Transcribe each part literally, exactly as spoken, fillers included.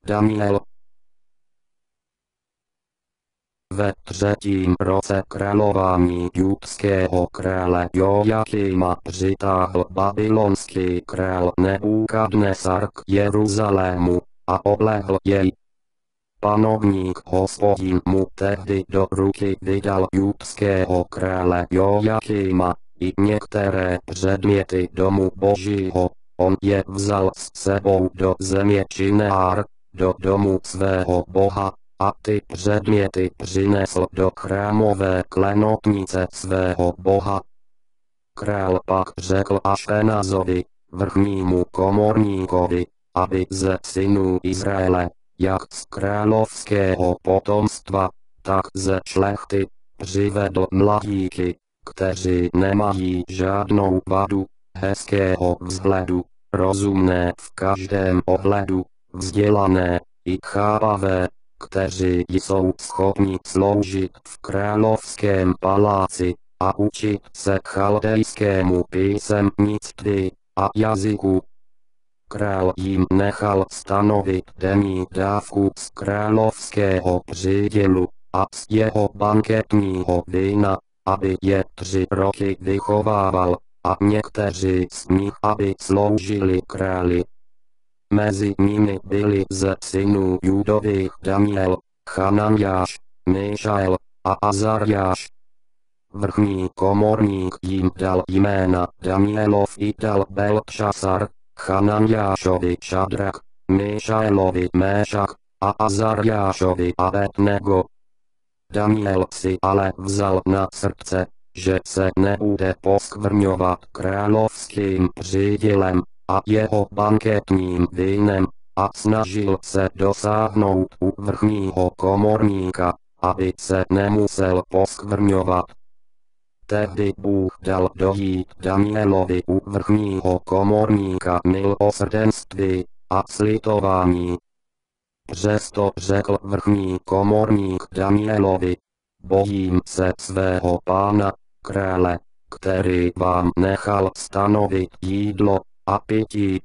Daniel. Ve třetím roce králování judského krále Joachima přitáhl babylonský král Nebukadnesar k Jeruzalému a oblehl jej. Panovník Hospodin mu tehdy do ruky vydal judského krále Joachima i některé předměty domu Božího. On je vzal s sebou do země Šineár, do domu svého boha, a ty předměty přinesl do chrámové klenotnice svého boha. Král pak řekl Ašpenazovi, vrchnímu komorníkovi, aby ze synů Izraele, jak z královského potomstva, tak ze šlechty, přivedl mladíky, kteří nemají žádnou vadu, hezkého vzhledu, rozumné v každém ohledu, vzdělané i chápavé, kteří jsou schopni sloužit v královském paláci a učit se chaldejskému písemnictví a jazyku. Král jim nechal stanovit denní dávku z královského přídělu a z jeho banketního vína, aby je tři roky vychovával, a někteří z nich aby sloužili králi. Mezi nimi byli ze synů Judových Daniel, Hananiáš, Míšael a Azariáš. Vrchní komorník jim dal jména Danielov i dal Beltšasar, Hananiášovi Šadrak, Míšaelovi Méšak a Azariášovi Abednego. Daniel si ale vzal na srdce, že se nebude poskvrňovat královským přídělem a jeho banketním vínem, a snažil se dosáhnout u vrchního komorníka, aby se nemusel poskvrňovat. Tehdy Bůh dal dojít Danielovi u vrchního komorníka milosrdenství a slitování. Přesto řekl vrchní komorník Danielovi, bojím se svého pána, krále, který vám nechal stanovit jídlo a pití.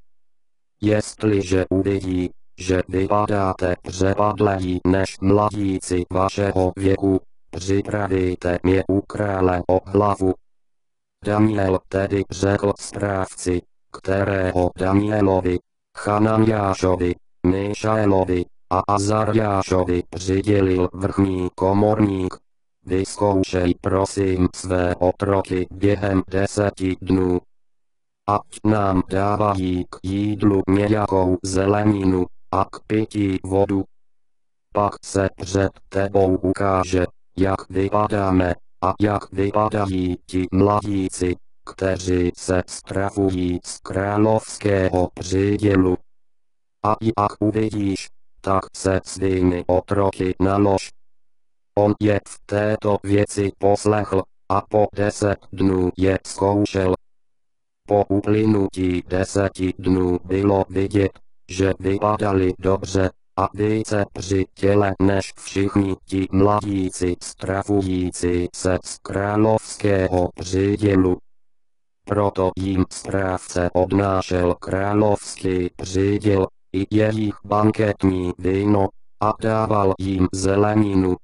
Jestliže uvidí, že vypadáte přepadleji než mladíci vašeho věku, připravíte mě u krále o hlavu. Daniel tedy řekl správci, kterého Danielovi, Hananiášovi, Míšaelovi a Azariášovi přidělil vrchní komorník, vyzkoušej prosím své otroky během deseti dnů. Ať nám dávají k jídlu nějakou zeleninu a k pití vodu. Pak se před tebou ukáže, jak vypadáme a jak vypadají ti mladíci, kteří se stravují z královského přídělu. A jak uvidíš, tak se svými otroky nalož. On je v této věci poslechl a po deset dnů je zkoušel. Po uplynutí deseti dnů bylo vidět, že vypadali dobře a více při těle než všichni ti mladíci stravující se z královského přídělu. Proto jim správce odnášel královský příděl i jejich banketní víno a dával jim zeleninu.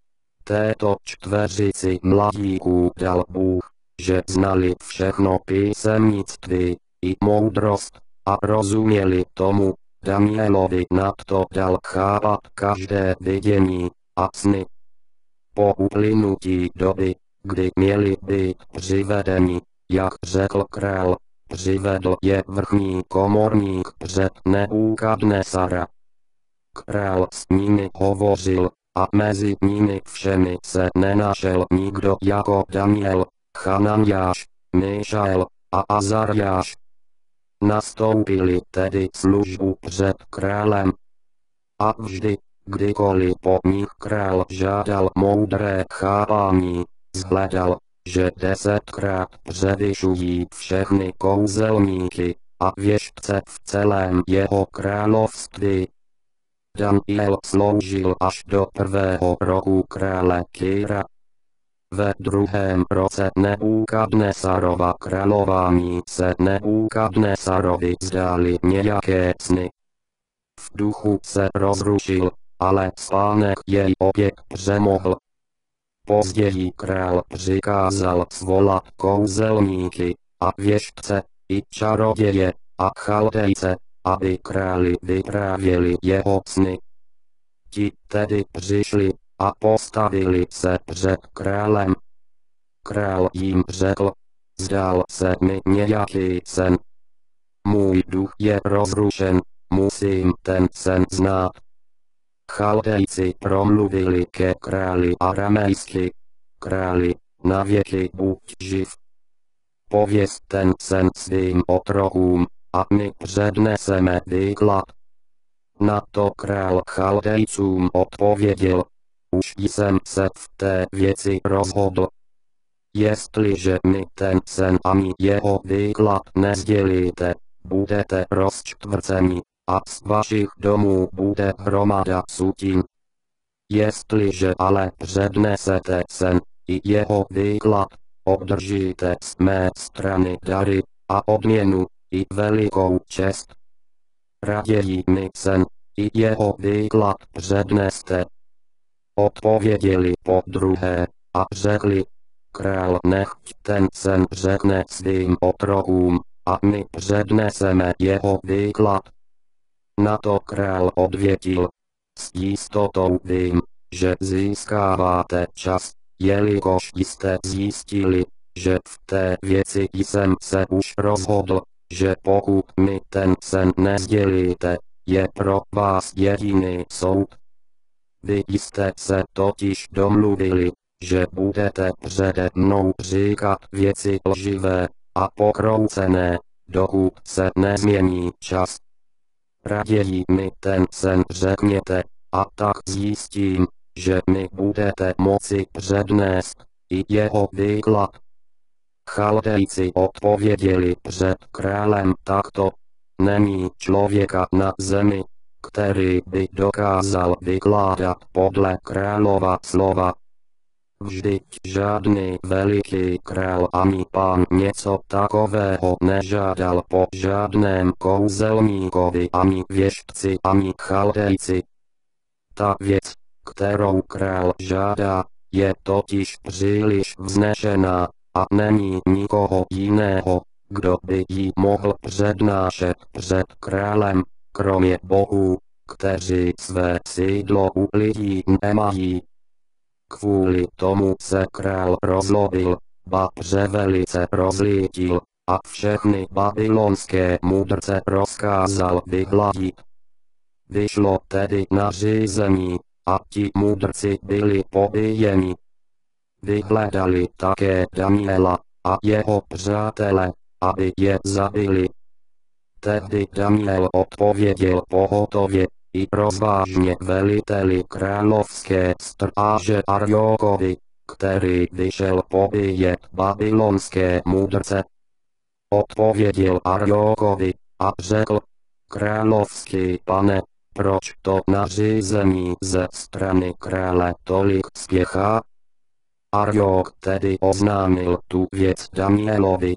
Této čtveřici mladíků dal Bůh, že znali všechno písemnictví i moudrost a rozuměli tomu. Danielovi nadto dal chápat každé vidění a sny. Po uplynutí doby, kdy měli být přivedeni, jak řekl král, přivedl je vrchní komorník před Nebukadnesara. Král s nimi hovořil a mezi nimi všemi se nenašel nikdo jako Daniel, Hananiáš, Míšael a Azariáš. Nastoupili tedy službu před králem. A vždy, kdykoliv po nich král žádal moudré chápání, shledal, že desetkrát převyšují všechny kouzelníky a věštce v celém jeho království. Daniel sloužil až do prvého roku krále Kýra. Ve druhém roce Nebukadnesarova králování se Nebukadnesarovi zdály nějaké sny. V duchu se rozrušil, ale spánek jej opět přemohl. Později král přikázal svolat kouzelníky a věštce, i čaroděje, a chaldejce, aby králi vyprávěli jeho sny. Ti tedy přišli a postavili se před králem. Král jim řekl: zdál se mi nějaký sen. Můj duch je rozrušen, musím ten sen znát. Chaldejci promluvili ke králi aramejsky: králi, navěky buď živ. Pověz ten sen svým otrokům, a my předneseme výklad. Na to král Chaldejcům odpověděl: už jsem se v té věci rozhodl. Jestliže mi ten sen ani jeho výklad nesdělíte, budete rozčtvrceni, a z vašich domů bude hromada sutin. Jestliže ale přednesete sen i jeho výklad, obdržíte z mé strany dary a odměnu, i velikou čest. Raději mi sen i jeho výklad předneste. Odpověděli po druhé a řekli: král nechť ten sen řekne svým otrokům, a my předneseme jeho výklad. Na to král odvětil: s jistotou vím, že získáváte čas, jelikož jste zjistili, že v té věci jsem se už rozhodl, že pokud mi ten sen nesdělíte, je pro vás jediný soud. Vy jste se totiž domluvili, že budete přede mnou říkat věci lživé a pokroucené, dokud se nezmění čas. Raději mi ten sen řekněte, a tak zjistím, že mi budete moci přednést i jeho výklad. Chaldejci odpověděli před králem takto: není člověka na zemi, který by dokázal vykládat podle králova slova. Vždyť žádný veliký král ani pán něco takového nežádal po žádném kouzelníkovi ani věštci ani chaldejci. Ta věc, kterou král žádá, je totiž příliš vznešená, a není nikoho jiného, kdo by ji mohl přednášet před králem, kromě bohů, kteří své sídlo u lidí nemají. Kvůli tomu se král rozlobil, ba převelice rozlítil, a všechny babylonské mudrce rozkázal vyhladit. Vyšlo tedy nařízení, a ti mudrci byli pobíjeni. Vyhledali také Daniela a jeho přátele, aby je zabili. Tehdy Daniel odpověděl pohotově i rozvážně veliteli královské stráže Ariokovi, který vyšel pobíjet babylonské mudrce. Odpověděl Ariokovi a řekl: královský pane, proč to nařízení ze strany krále tolik spěchá? Ariok tedy oznámil tu věc Danielovi.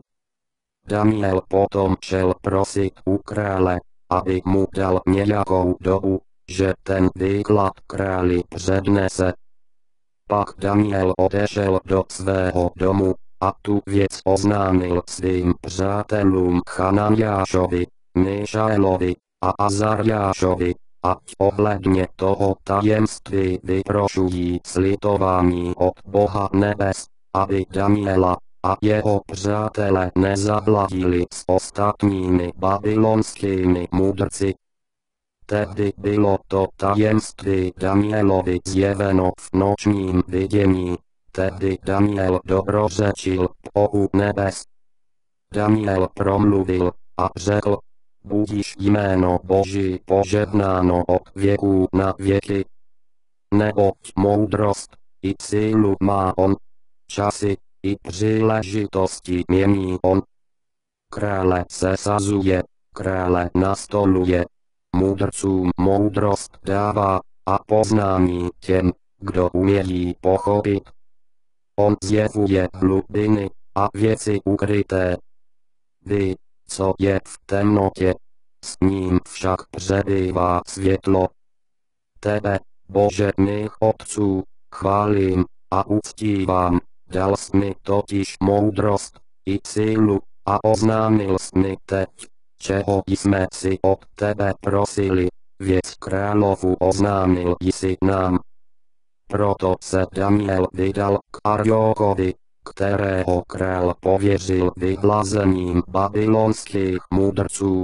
Daniel potom šel prosit u krále, aby mu dal nějakou dobu, že ten výklad králi přednese. Pak Daniel odešel do svého domu a tu věc oznámil svým přátelům Chananiášovi, Míšaelovi a Azarjášovi, ať ohledně toho tajemství vyprošují slitování od Boha nebes, aby Daniela a jeho přátelé nezahladili s ostatními babylonskými mudrci. Tehdy bylo to tajemství Danielovi zjeveno v nočním vidění, tehdy Daniel dobrořečil Bohu nebes. Daniel promluvil a řekl: budiž jméno Boží požehnáno od věků na věky. Neboť moudrost i sílu má on, časy i příležitosti mění on. Krále sesazuje, krále nastoluje, mudrcům moudrost dává a poznání těm, kdo umějí pochopit. On zjevuje hlubiny a věci ukryté. Ví, co je v temnotě, s ním však přebývá světlo. Tebe, Bože mých otců, chválím a uctívám, dal jsi mi totiž moudrost i sílu a oznámil jsi mi teď, čeho jsme si od tebe prosili, věc královu oznámil jsi nám. Proto se Daniel vydal k Ariochovi, kterého král pověřil vyhlazením babylonských mudrců.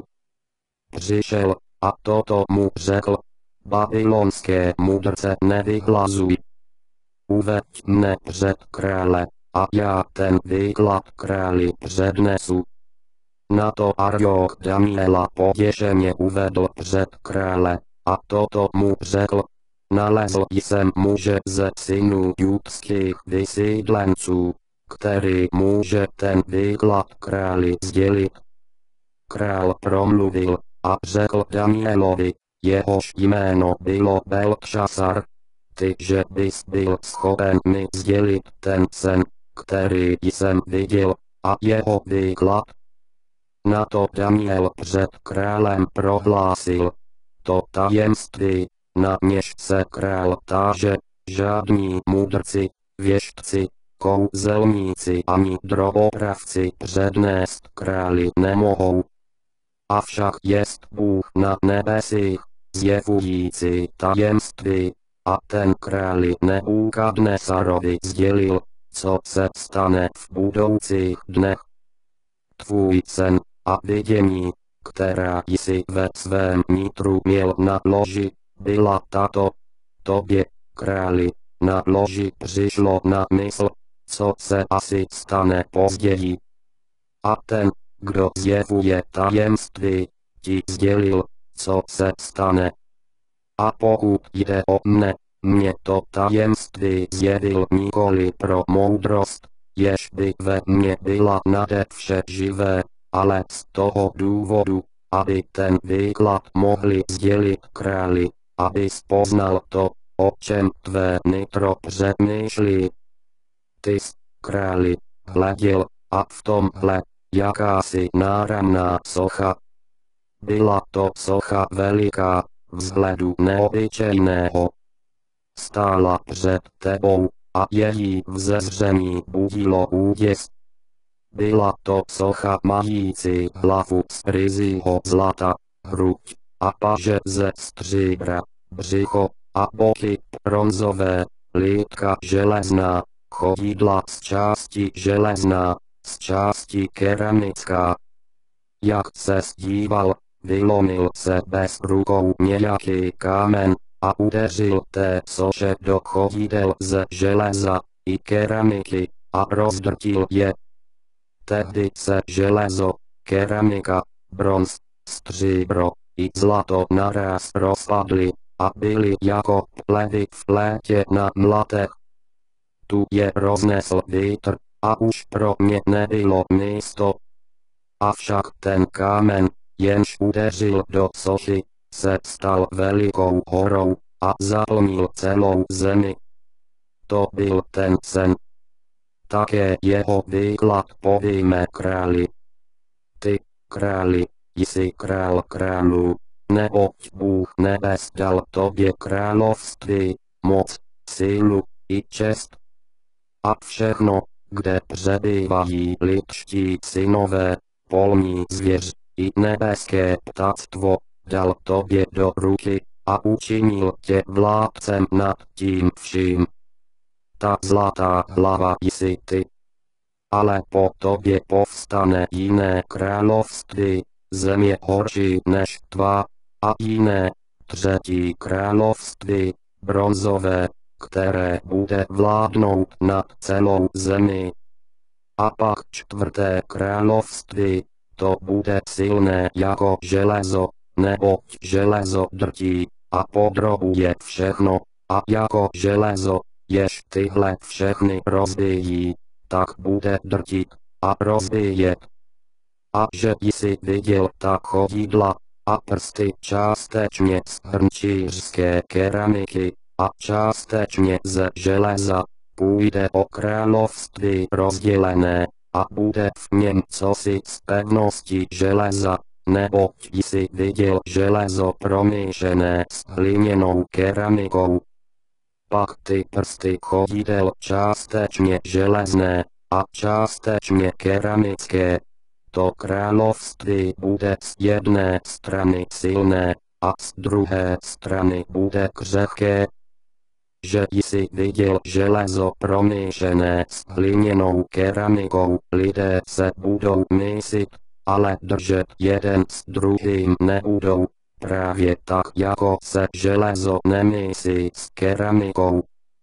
Přišel a toto mu řekl: babylonské mudrce nevyhlazuj. Uveď mne před krále, a já ten výklad králi přednesu. Na to Arioch Daniela poděšeně uvedl před krále, a toto mu řekl: nalezl jsem muže ze synů judských vysídlenců, který může ten výklad králi sdělit. Král promluvil a řekl Danielovi, jehož jméno bylo Beltšasar: ty, že bys byl schopen mi sdělit ten sen, který jsem viděl, a jeho výklad? Na to Daniel před králem prohlásil: to tajemství, na něž se král táže, žádní mudrci, věštci, kouzelníci ani drobopravci přednést králi nemohou. Avšak jest Bůh na nebesích, zjevující tajemství, a ten králi Nebukadnesarovi sdělil, co se stane v budoucích dnech. Tvůj sen a vidění, která jsi ve svém nitru měl na loži, byla tato: tobě, králi, na loži přišlo na mysl, co se asi stane později. A ten, kdo zjevuje tajemství, ti sdělil, co se stane. A pokud jde o mne, mě to tajemství zjevil nikoli pro moudrost, jež by ve mně byla nade vše živé, ale z toho důvodu, aby ten výklad mohli sdělit králi, aby poznal to, o čem tvé nitro přemýšlí. Ty jsi, králi, hleděl, a v tomhle, jakási náramná socha. Byla to socha veliká, vzhledu neobyčejného. Stála před tebou, a její vzezření budilo úděs. Byla to socha mající hlavu z ryzího zlata, hruď a paže ze stříbra, břicho a boky bronzové, lítka železná, chodidla z části železná, z části keramická. Jak se díval, vylomil se bez rukou nějaký kámen a udeřil té soše do chodidel ze železa i keramiky a rozdrtil je. Tehdy se železo, keramika, bronz, stříbro i zlato naraz rozpadly a byly jako plevy v létě na mlatech. Tu je roznesl vítr a už pro mě nebylo místo. Avšak ten kámen, jenž udeřil do sochy, se stal velikou horou a zaplnil celou zemi. To byl ten sen. Také jeho výklad povíme králi. Ty, králi, jsi král králů, neboť Bůh nebes dal tobě království, moc, sílu i čest. A všechno, kde přebývají lidští synové, polní zvěř i nebeské ptactvo, dal tobě do ruky a učinil tě vládcem nad tím vším. Ta zlatá hlava jsi ty. Ale po tobě povstane jiné království, země horší než tvá, a jiné, třetí království, bronzové, které bude vládnout nad celou zemi. A pak čtvrté království, to bude silné jako železo, neboť železo drtí a podrobuje všechno, a jako železo, jež tyhle všechny rozbíjí, tak bude drtit a rozbíjet. A že jsi viděl ta chodidla a prsty částečně z hrnčířské keramiky a částečně ze železa, půjde o království rozdělené a bude v něm cosi z pevnosti železa, neboť jsi viděl železo promíšené s hliněnou keramikou. Pak ty prsty chodidel částečně železné a částečně keramické. To království bude z jedné strany silné a z druhé strany bude křehké. Že jsi viděl železo promíšené s hliněnou keramikou, lidé se budou mísit, ale držet jeden s druhým nebudou, právě tak jako se železo nemísí s keramikou.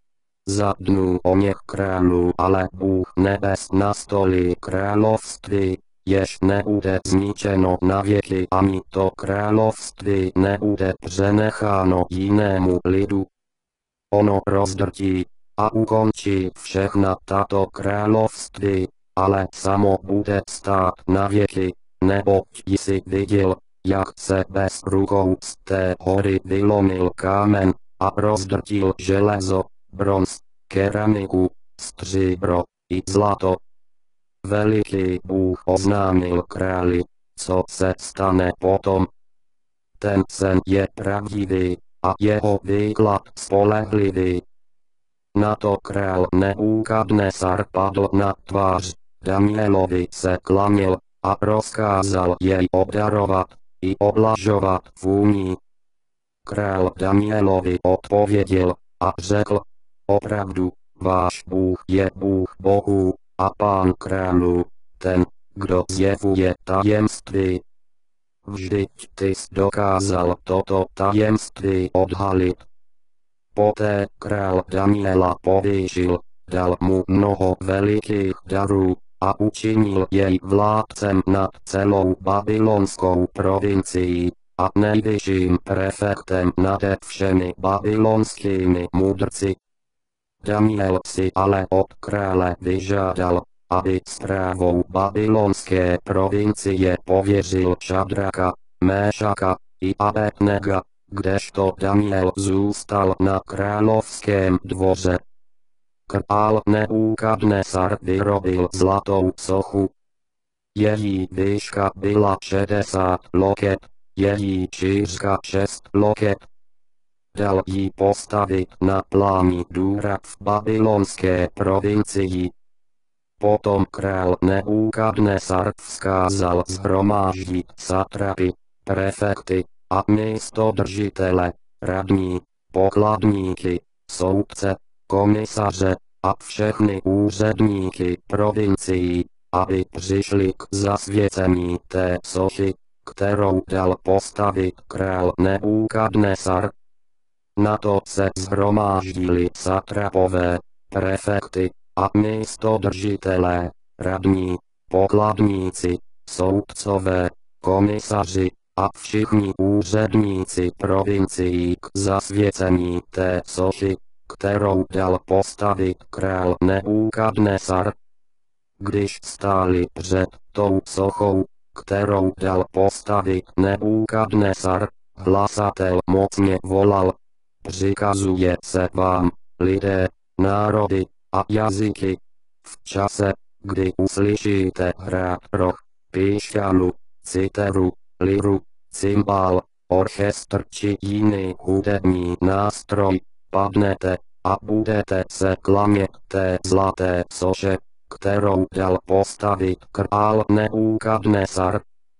Za dnů oněch králů ale Bůh nebes nastolí království, jež nebude zničeno na věky, ani to království nebude přenecháno jinému lidu. Ono rozdrtí a ukončí všechna tato království, ale samo bude stát na věky, neboť jsi viděl, jak se bez rukou z té hory vylomil kámen a rozdrtil železo, bronz, keramiku, stříbro i zlato. Veliký Bůh oznámil králi, co se stane potom. Ten sen je pravdivý a jeho výklad spolehlivý. Na to král Nebukadnesar padl na tvář, Danielovi se klaněl a rozkázal jej obdarovat i oblažovat vůní. Král Danielovi odpověděl a řekl, opravdu, váš Bůh je Bůh bohů a Pán králů, ten, kdo zjevuje tajemství. Vždyť ty jsi dokázal toto tajemství odhalit. Poté král Daniela povýšil, dal mu mnoho velikých darů a učinil jej vládcem nad celou babylonskou provincií a nejvyšším prefektem nade všemi babylonskými mudrci. Daniel si ale od krále vyžádal, aby správou babylonské provincie pověřil Šadraka, Méšaka i Abednega, kdežto Daniel zůstal na královském dvoře. Král Nebukadnesar vyrobil zlatou sochu. Její výška byla šedesát loket, její šířka šest loket. Dal jí postavit na pláni Dura v babylonské provincii. Potom král Nebukadnesar vzkázal shromáždit satrapy, prefekty a místodržitele, radní, pokladníky, soudce, komisaře a všechny úředníky provincií, aby přišli k zasvěcení té sochy, kterou dal postavit král Nebukadnesar. Na to se shromáždili satrapové, prefekty a místodržitelé, radní, pokladníci, soudcové, komisaři a všichni úředníci provincií k zasvěcení té sochy, kterou dal postavit král Nebukadnesar. Když stáli před tou sochou, kterou dal postavit Nebukadnesar, hlasatel mocně volal, přikazuje se vám, lidé, národy a jazyky, v čase, kdy uslyšíte hrát roh, píšťalu, citeru, liru, cymbál, orchestr či jiný hudební nástroj, padnete a budete se klanět té zlaté soše, kterou dal postavit král Nebukadnesar.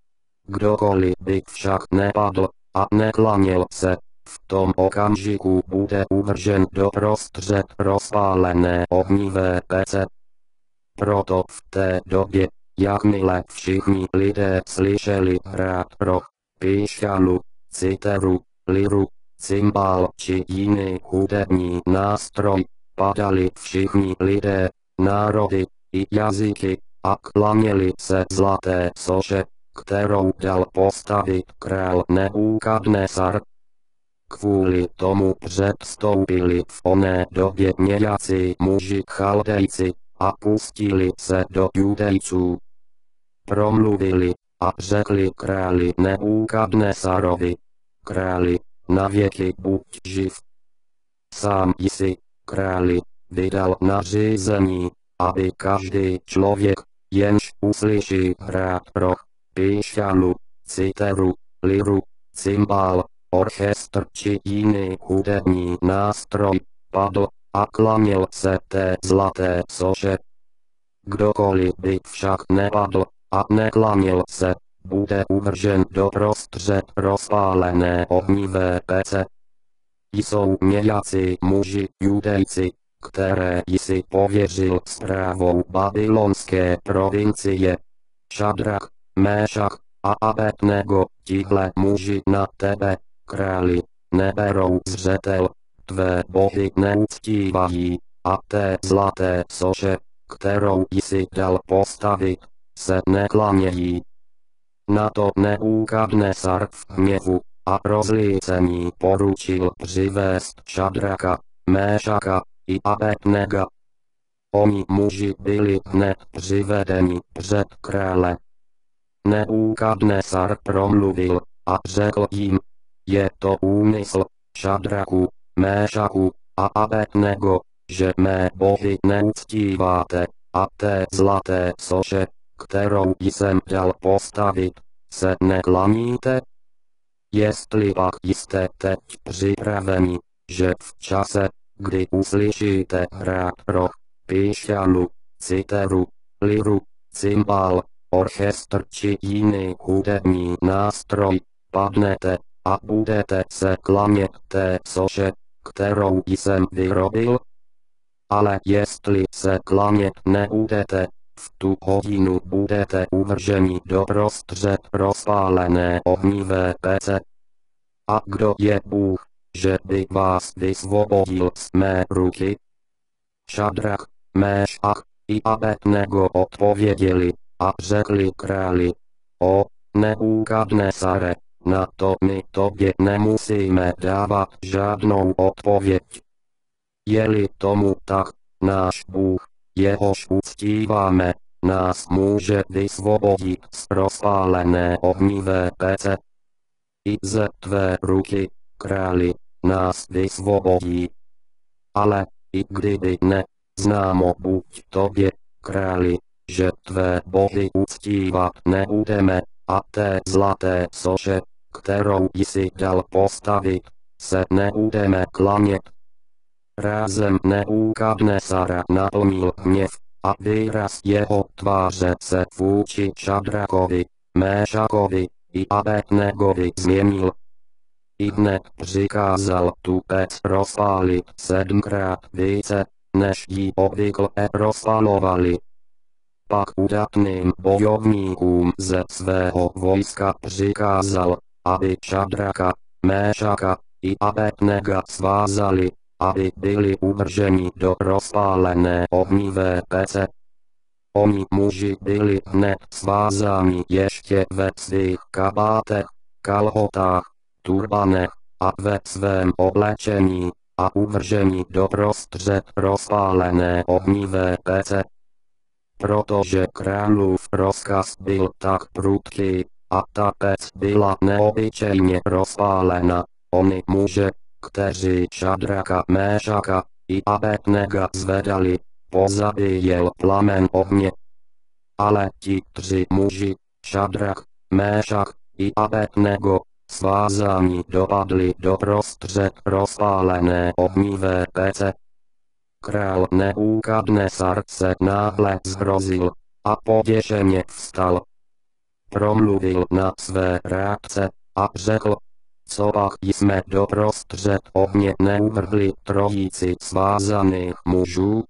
Kdokoliv by však nepadl a neklaněl se, v tom okamžiku bude uvržen do prostřed rozpálené ohnivé pece. Proto v té době, jakmile všichni lidé slyšeli hrát roh, píšťalu, citeru, liru, cymbál či jiný hudební nástroj, padali všichni lidé, národy i jazyky a klaněli se zlaté soše, kterou dal postavit král Nebukadnesar. Kvůli tomu předstoupili v oné době nějací muži Chaldejci a pustili se do Judejců. Promluvili a řekli králi Nebukadnesarovi, králi, navěky buď živ. Sám jsi, králi, vydal nařízení, aby každý člověk, jenž uslyší hrát roh, píšťalu, citeru, liru, cymbál, orchestr či jiný hudební nástroj, padl a klaněl se té zlaté soše. Kdokoliv by však nepadl a neklaněl se, bude uvržen do prostřed rozpálené ohnivé pece. Jsou nějací muži judejci, které jsi pověřil správou babylonské provincie. Šadrach, Méšach a Abednego, tihle muži na tebe, králi, neberou zřetel, tvé bohy neuctívají, a té zlaté soše, kterou jsi dal postavit, se neklanějí. Na to Nebukadnesar v hněvu a rozlícení poručil přivést Šadraka, Méšaka i Abednega. Oni muži byli hned přivedeni před krále. Nebukadnesar promluvil a řekl jim, je to úmysl Šadraku, Méšaku a Abednego, že mé bohy neuctíváte, a té zlaté soše, kterou jsem dal postavit, se neklaníte? Jestli pak jste teď připraveni, že v čase, kdy uslyšíte hrát roh, píšťalu, citeru, liru, cymbál, orchestr či jiný hudební nástroj, padnete a budete se klanět té soše, kterou jsem vyrobil? Ale jestli se klanět nebudete, v tu hodinu budete uvrženi do prostřed rozpálené ohnivé pece. A kdo je Bůh, že by vás vysvobodil z mé ruky? Šadrach, Méšach i Abednego odpověděli a řekli králi, o Nebukadnesare, na to my tobě nemusíme dávat žádnou odpověď. Je-li tomu tak, náš Bůh, jehož uctíváme, nás může vysvobodit z rozpálené ohnivé pece. I ze tvé ruky, králi, nás vysvobodí. Ale, i kdyby ne, známo buď tobě, králi, že tvé bohy uctívat nebudeme, a té zlaté soše, kterou jsi dal postavit, se nebudeme klanět. Rázem Nebukadnesara naplnil hněv, a výraz jeho tváře se vůči Šadrakovi, Méšakovi i Abednegovi změnil. I hned přikázal tu pec rozpálit sedmkrát více, než ji obvykle rozpalovali. Pak udatným bojovníkům ze svého vojska přikázal, aby Šadraka, Méšaka i Abednega svázali, aby byli uvrženi do rozpálené ohnivé pece. Oni muži byli hned svázáni ještě ve svých kabátech, kalhotách, turbanech a ve svém oblečení a uvrženi do prostřed rozpálené ohnivé pece. Protože králův rozkaz byl tak prudký a ta pec byla neobyčejně rozpálena, oni muže, kteří Šadraka, Méšaka i Abednega zvedali, pozabíjel plamen ohně. Ale ti tři muži, Šadrach, Méšach i Abednego, svázáni dopadli do prostřed rozpálené ohnivé pece. Král Nebukadnesar se náhle zhrozil a poděšeně vstal. Promluvil na své rádce a řekl, co pak jsme do prostřed ohně neuvrhli trojici svázaných mužů?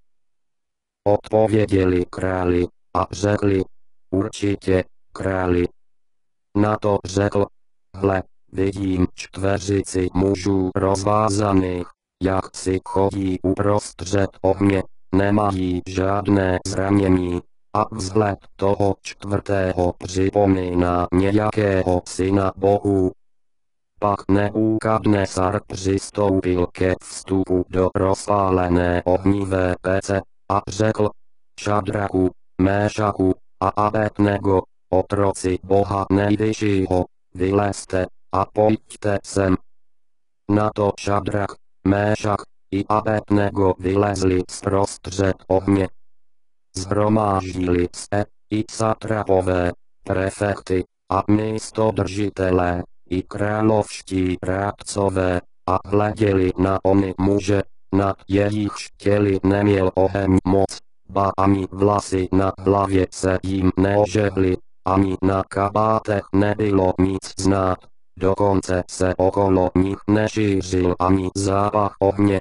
Odpověděli králi a řekli, určitě, králi. Na to řekl, hle, vidím čtveřici mužů rozvázaných, jak si chodí uprostřed ohně, nemají žádné zranění, a vzhled toho čtvrtého připomíná nějakého syna bohů. Pak Nebukadnesar přistoupil ke vstupu do rozpálené ohnivé pece a řekl, Šadraku, Méšaku a Abednego, otroci Boha nejvyššího, vylezte a pojďte sem. Na to Šadrach, Méšach i Abednego vylezli zprostřed ohně. Zhromáždili se i satrapové, prefekty, a místodržitelé, i královští rádcové, a hleděli na ony muže, nad jejichž těly neměl oheň moc, ba ani vlasy na hlavě se jim neožehly, ani na kabátech nebylo nic znát, dokonce se okolo nich nešířil ani zápach ohně.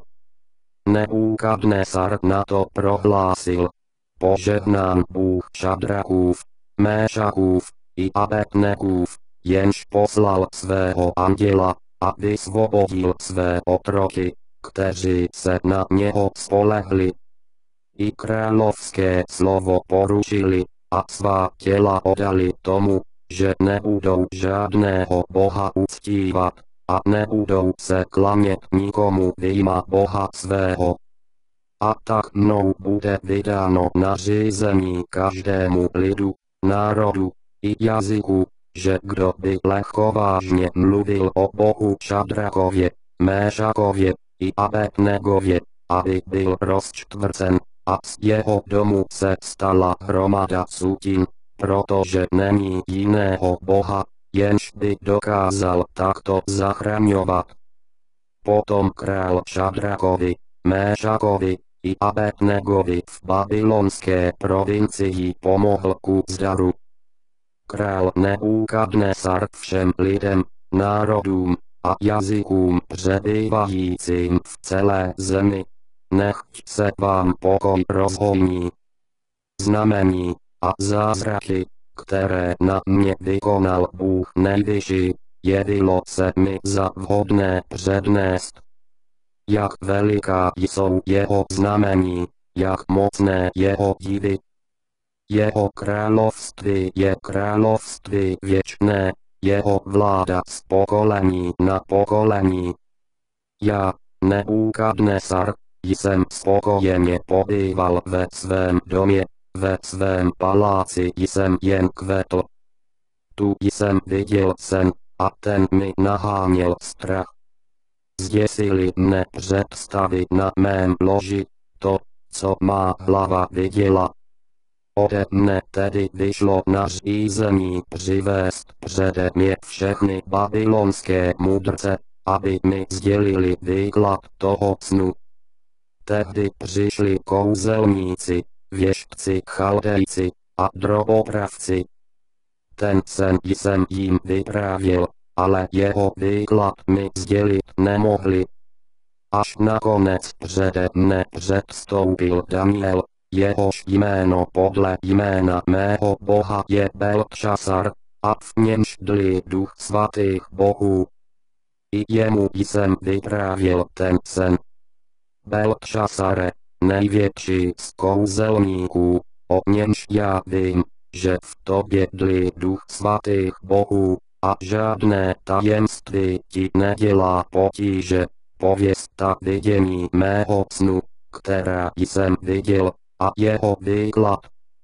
Nebukadnesar na to prohlásil: Požehnán Bůh Šadrachův, Méšachův i Abednegův, jenž poslal svého anděla, a vysvobodil své otroky, kteří se na něho spolehli. I královské slovo porušili, a svá těla odali tomu, že nebudou žádného boha uctívat, a nebudou se klanět nikomu vyjma Boha svého. A tak mnou bude vydáno nařízení každému lidu, národu i jazyku, že kdo by lehkovážně mluvil o Bohu Šadrachově, Méšachově i Abednegově, aby byl rozčtvrcen, a z jeho domu se stala hromada sutin, protože není jiného Boha, jenž by dokázal takto zachraňovat. Potom král Šadrachovi, Méšachovi i Abednegovi v babylonské provincii pomohl ku zdaru. Král Nebukadnesar všem lidem, národům a jazykům přebývajícím v celé zemi, nechť se vám pokoj rozhojní. Znamení a zázraky, které na mě vykonal Bůh nejvyšší, jevilo se mi za vhodné přednést. Jak veliká jsou jeho znamení, jak mocné jeho divy. Jeho království je království věčné, jeho vláda z pokolení na pokolení. Já, Nebukadnesar, jsem spokojeně pobýval ve svém domě, ve svém paláci jsem jen kvetl. Tu jsem viděl sen, a ten mi naháněl strach. Zděsily mne představy na mém loži, to, co má hlava viděla. Ode mne tedy vyšlo nařízení přivést přede mě všechny babylonské mudrce, aby mi sdělili výklad toho snu. Tehdy přišli kouzelníci, věštci chaldejci a drobopravci. Ten sen jsem jim vyprávěl, ale jeho výklad mi sdělit nemohli. Až nakonec přede mne předstoupil Daniel, jehož jméno podle jména mého boha je Beltšasar, a v němž dlí duch svatých bohů. I jemu jsem vyprávěl ten sen. Beltšasare, největší z kouzelníků, o němž já vím, že v tobě dlí duch svatých bohů, a žádné tajemství ti nedělá potíže, pověz tak vidění mého snu, která jsem viděl, a jeho výklad.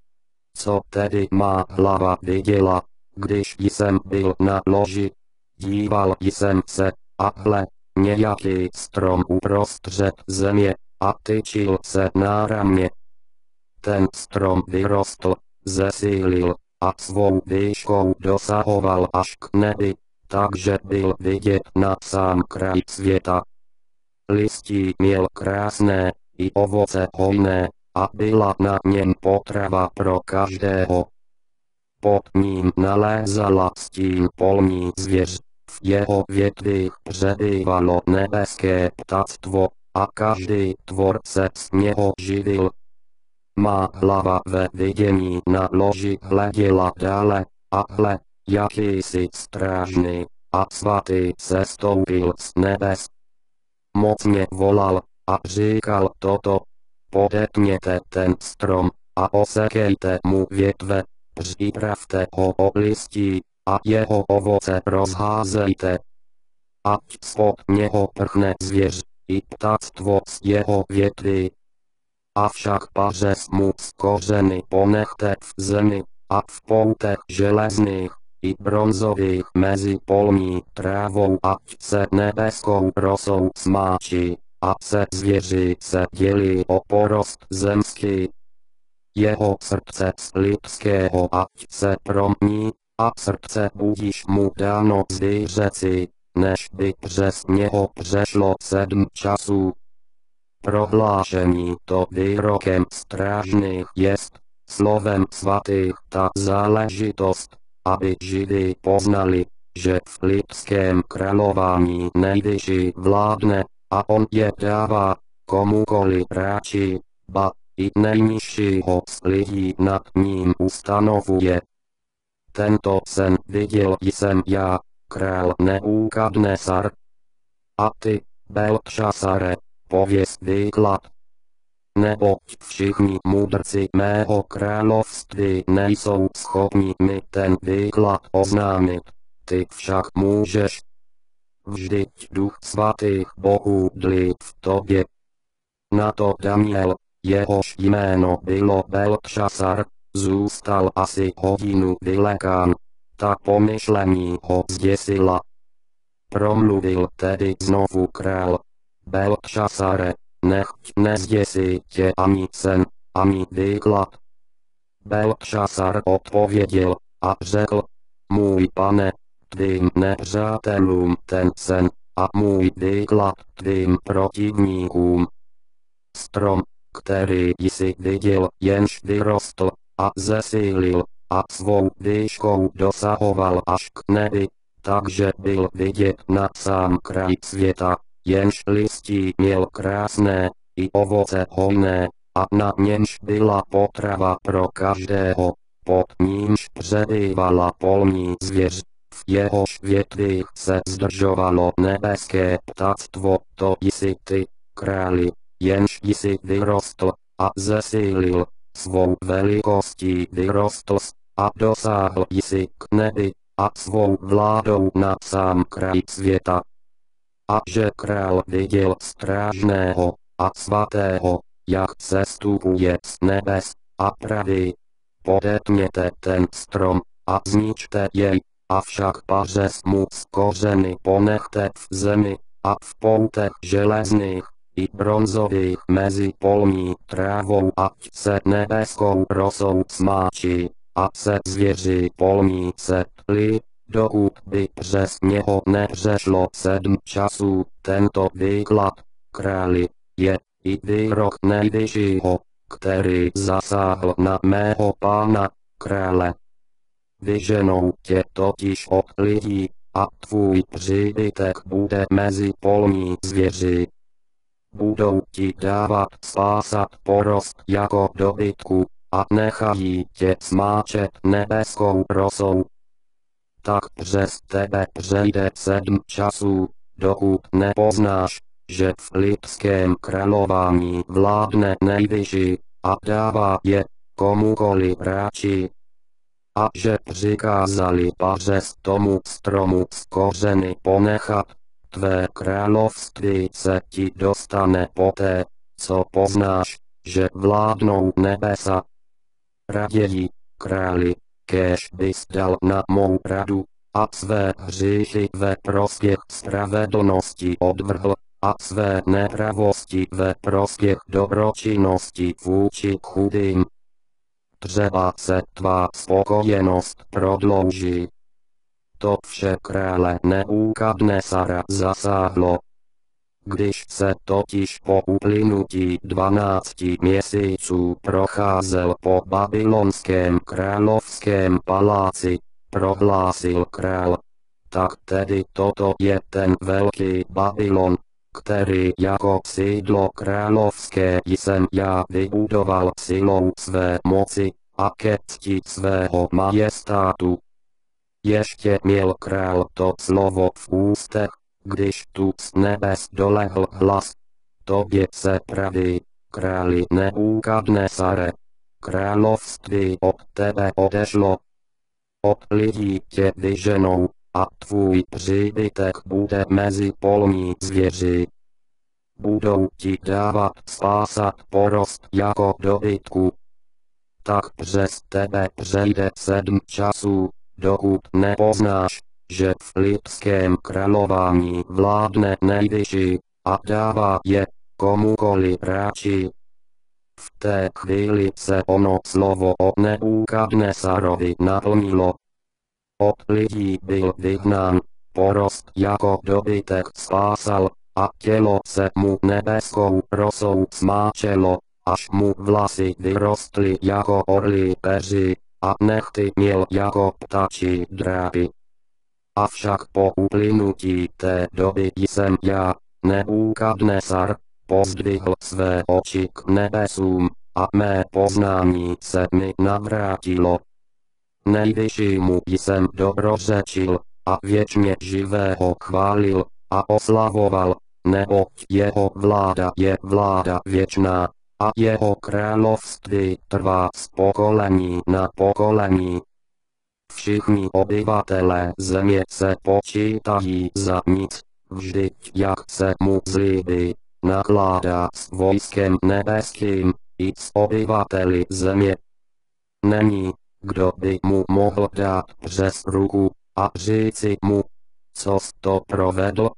Co tedy má hlava viděla, když jsem byl na loži? Díval jsem se, a hle, nějaký strom uprostřed země, a tyčil se náramně. Ten strom vyrostl, zesílil, a svou výškou dosahoval až k nebi, takže byl vidět na sám kraj světa. Listí měl krásné, i ovoce hojné, a byla na něm potrava pro každého. Pod ním nalézala stín polní zvěř, v jeho větvích přebývalo nebeské ptactvo, a každý tvor se z něho živil. Má hlava ve vidění na loži hleděla dále, a hle, jakýsi strážný a svatý sestoupil z nebes. Mocně volal a říkal toto: podepněte ten strom a osekejte mu větve, připravte ho o listí a jeho ovoce rozházejte. Ať spod něho prchne zvěř i ptactvo z jeho větví. Avšak pařez mu z kořeny ponechte v zemi, a v poutech železných i bronzových mezi polní trávou ať se nebeskou rosou smáčí, a se zvěří se dělí o porost zemský. Jeho srdce z lidského ať se promění, a srdce budíš mu dáno zvířeci, než by přes něho přešlo sedm časů. Prohlášení to výrokem strážných jest, slovem svatých ta záležitost, aby Židé poznali, že v lidském králování nejvyšší vládne, a on je dává, komukoli ráčí, ba i nejnižšího z lidí nad ním ustanovuje. Tento sen viděl jsem já, král Nebukadnesar. A ty, Beltšasare, pověz výklad. Neboť všichni mudrci mého království nejsou schopni mi ten výklad oznámit, ty však můžeš. Vždyť duch svatých bohů dlí v tobě. Na to Daniel, jehož jméno bylo Beltšasar, zůstal asi hodinu vylekán, ta pomyšlení ho zděsila. Promluvil tedy znovu král: Beltšasare, nechť nezděsí tě ani sen, ani výklad. Beltšasar odpověděl a řekl: Můj pane, tvým nepřátelům ten sen, a můj výklad tvým protivníkům. Strom, který jsi viděl, jenž vyrostl a zesílil, a svou výškou dosahoval až k nebi, takže byl vidět na sám kraj světa, jenž listí měl krásné, i ovoce hojné, a na němž byla potrava pro každého, pod nímž přebývala polní zvěř, v jehož větvích se zdržovalo nebeské ptactvo, to jsi ty, králi, jenž jsi vyrostl a zesílil, svou velikostí vyrostl a dosáhl jsi k nebi, a svou vládou na sám kraj světa. A že král viděl strážného a svatého, jak sestupuje z nebes, a praví: Podetněte ten strom a zničte jej, avšak pařez mu z kořeny ponechte v zemi, a v poutech železných i bronzových mezi polní trávou ať se nebeskou rosou smáčí, a se zvěří polní se tlí, dokud by přes něho nepřešlo sedm časů. Tento výklad, králi, je i výrok nejvyššího, který zasáhl na mého pána, krále. Vyženou tě totiž od lidí, a tvůj příbytek bude mezi polní zvěří. Budou ti dávat spásat porost jako dobytku, a nechají tě smáčet nebeskou rosou. Tak přes tebe přejde sedm časů, dokud nepoznáš, že v lidském králování vládne nejvyšší, a dává je, komukoli ráčí. A že přikázali pařez tomu stromu z kořeny ponechat, tvé království se ti dostane poté, co poznáš, že vládnou nebesa. Raději, králi, kéž bys dal na mou radu, a své hříchy ve prospěch spravedlnosti odvrhl, a své nepravosti ve prospěch dobročinnosti vůči chudým. Třeba se tvá spokojenost prodlouží. To vše krále Nebukadnesara zasáhlo. Když se totiž po uplynutí dvanácti měsíců procházel po babylonském královském paláci, prohlásil král: Tak tedy toto je ten velký Babylon, který jako sídlo královské jsem já vybudoval silou své moci a ke cti svého majestátu. Ještě měl král to slovo v ústech, když tu z nebes dolehl hlas: Tobě se praví, králi Nebukadnesare, království od tebe odešlo. Od lidí tě vyženou, a tvůj příbytek bude mezi polní zvěří. Budou ti dávat spásat porost jako dobytku. Tak přes tebe přejde sedm časů, dokud nepoznáš, že v lidském králování vládne nejvyšší, a dává je, komukoli ráčí. V té chvíli se ono slovo o Nebukadnesarovi naplnilo. od lidí byl vyhnán, porost jako dobytek spásal, a tělo se mu nebeskou rosou smáčelo, až mu vlasy vyrostly jako orlí peři, a nehty měl jako ptačí drápy. Avšak po uplynutí té doby jsem já, Nebukadnesar, pozdvihl své oči k nebesům, a mé poznání se mi navrátilo. Nejvyššímu jsem dobrořečil, a věčně živého chválil, a oslavoval, neboť jeho vláda je vláda věčná, a jeho království trvá z pokolení na pokolení. Všichni obyvatelé země se počítají za nic, vždyť jak se mu zlíbí, nakládá s vojskem nebeským, i s obyvateli země. Není, kdo by mu mohl dát přes ruku, a říci mu, co jsi to provedl.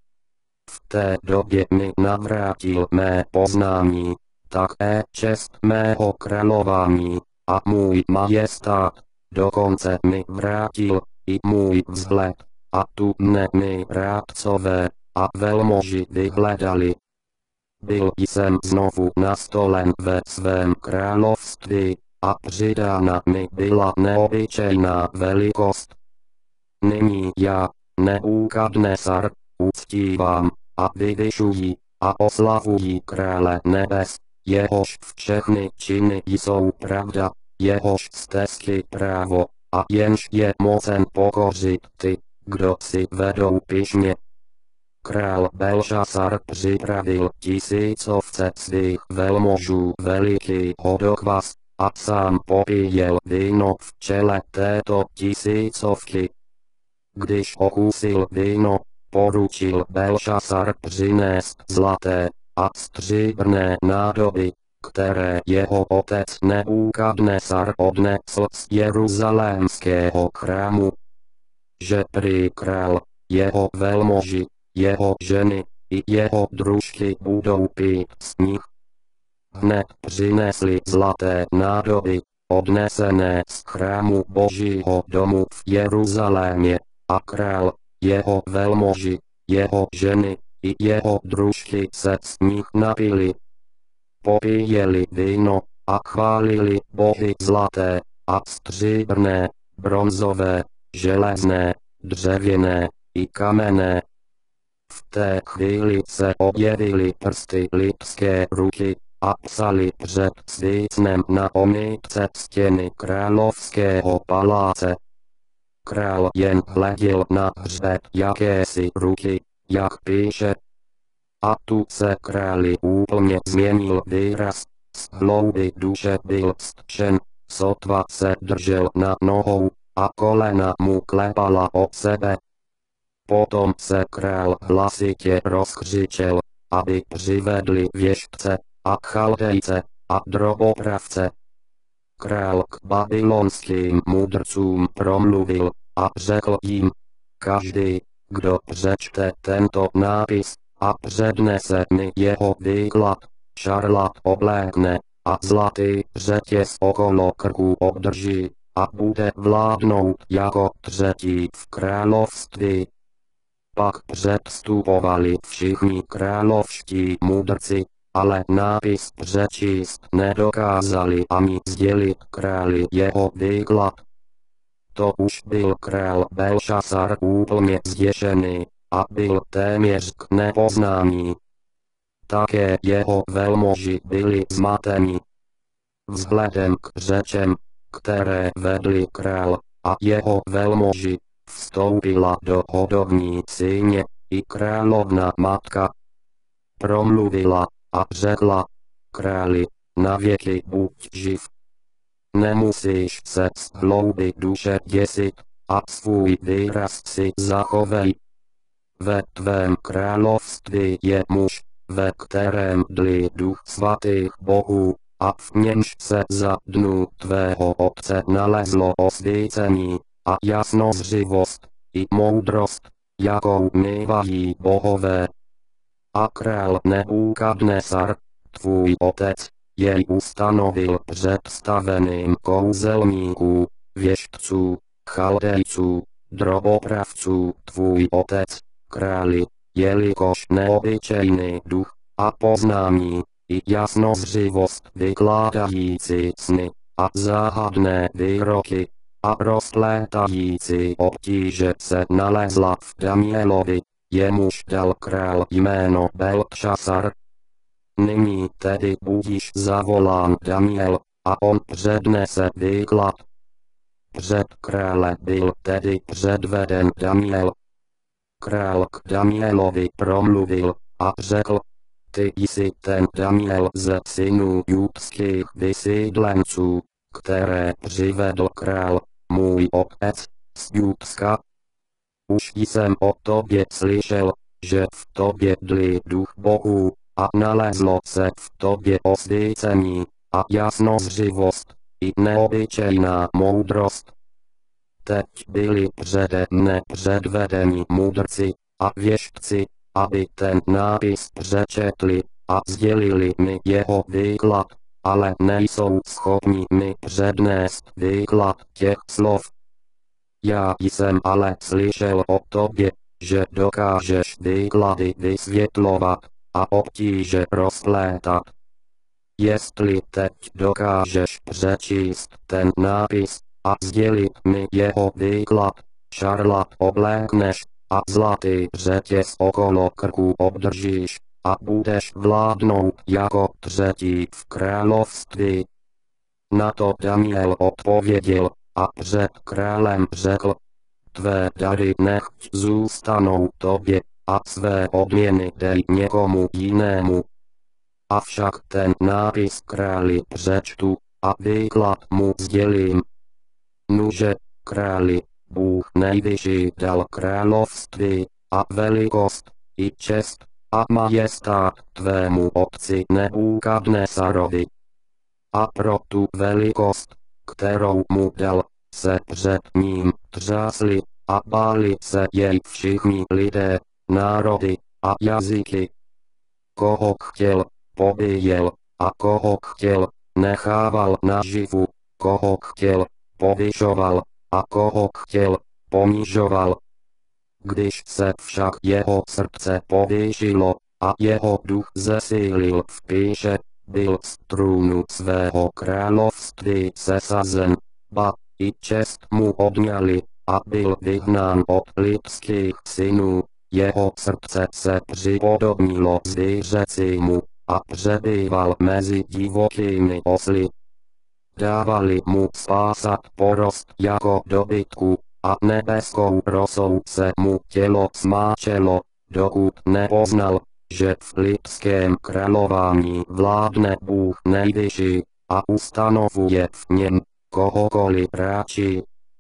V té době mi navrátil mé poznání, také čest mého králování, a můj majestát, dokonce mi vrátil i můj vzhled, a tu mne mý rádcové a velmoži vyhledali. Byl jsem znovu nastolen ve svém království, a přidána mi byla neobyčejná velikost. Nyní já, Nebukadnesar, uctívám, a vyvyšuji, a oslavuji krále nebes, jehož všechny činy jsou pravda, jehož stezky právo, a jenž je mocen pokořit ty, kdo si vedou pyšně. Král Belšasar připravil tisícovce svých velmožů veliký hodokvas, a sám popíjel víno v čele této tisícovky. Když okusil víno, poručil Belšasar přinést zlaté a stříbrné nádoby, které jeho otec Nebukadnesar odnesl z jeruzalémského chrámu. Že prý král, jeho velmoži, jeho ženy i jeho družky budou pít z nich. Hned přinesli zlaté nádoby, odnesené z chrámu Božího domu v Jeruzalémě, a král, jeho velmoži, jeho ženy i jeho družky se z nich napili. Popíjeli víno a chválili bohy zlaté a stříbrné, bronzové, železné, dřevěné i kamenné. V té chvíli se objevily prsty lidské ruky a psali před svícnem na omítce stěny královského paláce. Král jen hleděl na hřbet jakési ruky, jak píše. A tu se králi úplně změnil výraz, z hloubi duše byl stčen, sotva se držel na nohou, a kolena mu klepala od sebe. Potom se král hlasitě rozkřičel, aby přivedli věštce, a chaldejce, a drobopravce. Král k babylonským mudrcům promluvil, a řekl jim, každý, kdo přečte tento nápis, a přednese mi jeho výklad, šarlat oblékne, a zlatý řetěz okolo krku obdrží, a bude vládnout jako třetí v království. Pak předstupovali všichni královští mudrci, ale nápis přečíst nedokázali ani sdělit králi jeho výklad. To už byl král Belšasar úplně zděšený, a byl téměř k nepoznání. Také jeho velmoži byli zmateni. Vzhledem k řečem, které vedli král a jeho velmoži, vstoupila do hodovní síně i královna matka. Promluvila a řekla, králi, navěky buď živ. Nemusíš se z hloubi duše děsit, a svůj výraz si zachovej. Ve tvém království je muž, ve kterém dlí duch svatých bohů, a v němž se za dnů tvého otce nalezlo osvícení, a jasnozřivost, i moudrost, jakou mívají bohové. A král Nebukadnesar, tvůj otec, jej ustanovil představeným kouzelníků, věštců, Chaldejců, drobopravců, tvůj otec, králi, jelikož neobyčejný duch a poznání, i jasnozřivost vykládající sny, a záhadné výroky, a rozlétající obtíže se nalezla v Danielovi, jemuž dal král jméno Beltšasar. Nyní tedy budíš zavolán Daniel, a on přednese výklad. Před krále byl tedy předveden Daniel. Král k Danielovi promluvil a řekl: Ty jsi ten Daniel ze synů judských vysídlenců, které přivedl král, můj otec, z Judska. Už jsem o tobě slyšel, že v tobě dlí duch Bohů, a nalezlo se v tobě osvícení, a jasnozřivost, i neobyčejná moudrost. Teď byli přede mne předvedeni mudrci a věštci, aby ten nápis přečetli a sdělili mi jeho výklad, ale nejsou schopni mi přednést výklad těch slov. Já jsem ale slyšel o tobě, že dokážeš výklady vysvětlovat a obtíže rozplétat. Jestli teď dokážeš přečíst ten nápis a sdělit mi jeho výklad, šarlat oblékneš a zlatý řetěz okolo krku obdržíš a budeš vládnout jako třetí v království. Na to Daniel odpověděl a před králem řekl: Tvé dary nechť zůstanou tobě a své odměny dej někomu jinému. Avšak ten nápis králi přečtu a výklad mu sdělím. Nuže, králi, Bůh nejvyšší dal království a velikost, i čest a majestát tvému otci Nebukadnesarovi. A pro tu velikost, kterou mu dal, se před ním třásli a báli se jej všichni lidé, národy a jazyky. Koho chtěl, pobíjel, a koho chtěl, nechával naživu, koho chtěl, povyšoval, a koho chtěl, ponižoval. Když se však jeho srdce povýšilo a jeho duch zesílil v píše, byl z trůnu svého království sesazen, ba i čest mu odňali a byl vyhnán od lidských synů. Jeho srdce se připodobnilo zvířecímu a přebýval mezi divokými osly. Dávali mu spásat porost jako dobytku a nebeskou rosou se mu tělo smáčelo, dokud nepoznal, že v lidském králování vládne Bůh nejvyšší a ustanovuje v něm kohokoliv ráčí.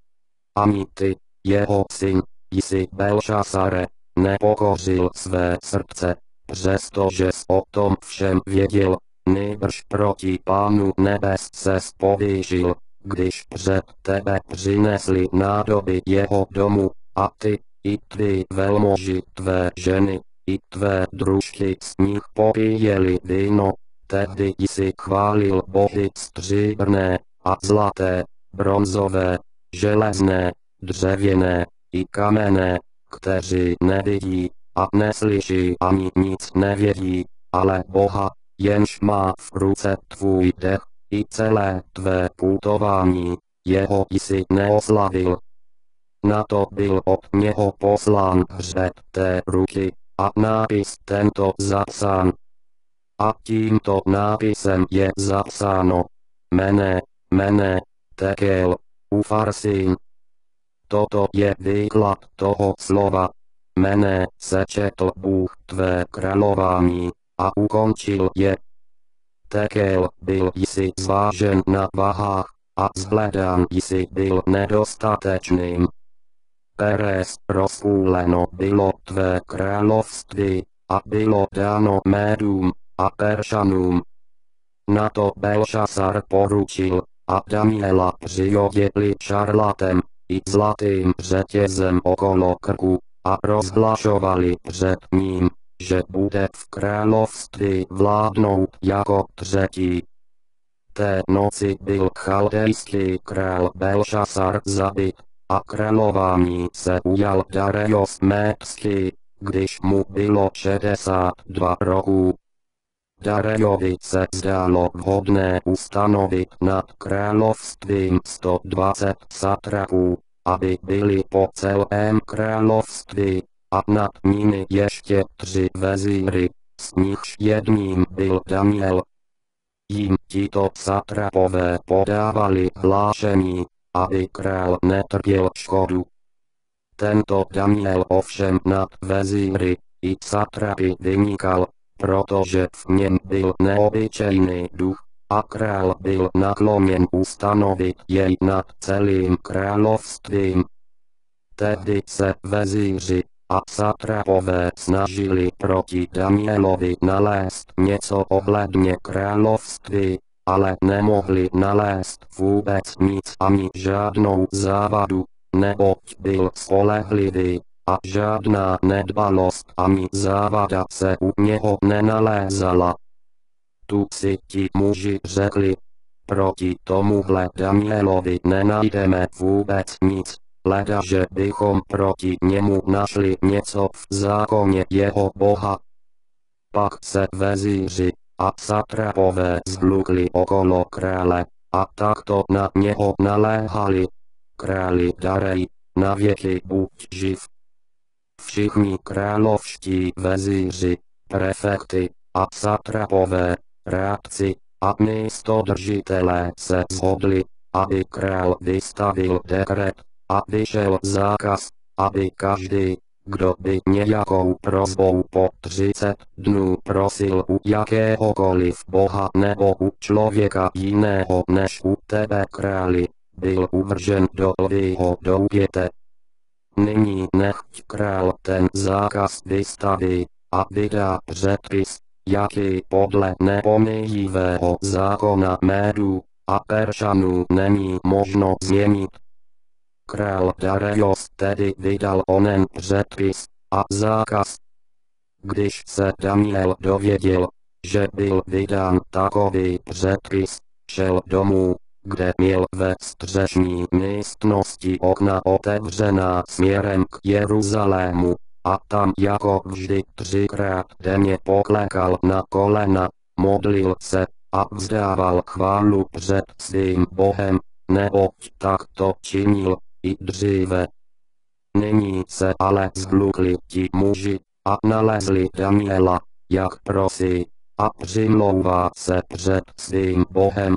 Ani ty, jeho syn, jsi Belšasare, nepokořil své srdce, přestože jsi o tom všem věděl, nýbrž proti Pánu nebes ses povýšil, když před tebe přinesli nádoby jeho domu, a ty, i tví velmoži tvé ženy, i tvé družky z nich popíjeli víno, tehdy jsi chválil bohy stříbrné a zlaté, bronzové, železné, dřevěné, i kamenné, kteří nevidí a neslyší ani nic nevědí, ale Boha, jenž má v ruce tvůj dech, i celé tvé putování, jeho jsi neoslavil. Na to byl od něho poslán hřbet té ruky a nápis tento zapsán. A tímto nápisem je zapsáno: Mene, Mene, Tekel, Ufarsín. Toto je výklad toho slova. Mene sečetl Bůh tvé králování a ukončil je. Tekel byl jsi zvážen na vahách a zhledán jsi byl nedostatečným. Peres rozpůleno bylo tvé království a bylo dáno Médům a Peršanům. Na to Belšasar poručil a Daniela přioděli šarlatem i zlatým řetězem okolo krku a rozhlašovali před ním, že bude v království vládnout jako třetí. Té noci byl chaldejský král Belšasar zabit a králování se ujal Dareios Médský, když mu bylo šedesát dva roků. Dareiovi se zdálo vhodné ustanovit nad královstvím sto dvacet satrapů, aby byli po celém království, a nad nimi ještě tři vezíry, z nichž jedním byl Daniel. Jim tito satrapové podávali hlášení, aby král netrpěl škodu. Tento Daniel ovšem nad vezíry i satrapy vynikal, protože v něm byl neobyčejný duch, a král byl nakloněn ustanovit jej nad celým královstvím. Tehdy se vezíři a satrapové snažili proti Danielovi nalézt něco ohledně království, ale nemohli nalézt vůbec nic ani žádnou závadu, neboť byl spolehlivý, a žádná nedbalost ani závada se u něho nenalézala. Tu si ti muži řekli: proti tomuhle Danielovi nenajdeme vůbec nic, ledaže bychom proti němu našli něco v zákoně jeho Boha. Pak se vezíři a satrapové zhlukli okolo krále, a takto na něho naléhali: králi Darej, navěky buď živ. Všichni královští vezíři, prefekty a satrapové, rádci a místodržitelé se shodli, aby král vystavil dekret, a vyšel zákaz, aby každý, kdo by nějakou prosbou po třicet dnů prosil u jakéhokoliv boha nebo u člověka jiného než u tebe králi, byl uvržen do lvího doupěte. Nyní nechť král ten zákaz vystaví a vydá předpis, jaký podle nepomíjivého zákona Médů a Peršanů není možno změnit. Král Dareios tedy vydal onen předpis a zákaz. Když se Daniel dověděl, že byl vydán takový předpis, šel domů, kde měl ve střešní místnosti okna otevřená směrem k Jeruzalému, a tam jako vždy třikrát denně poklekal na kolena, modlil se a vzdával chválu před svým Bohem, neboť tak to činil i dříve. Nyní se ale zhlukli ti muži a nalezli Daniela, jak prosí, a přimlouvá se před svým Bohem.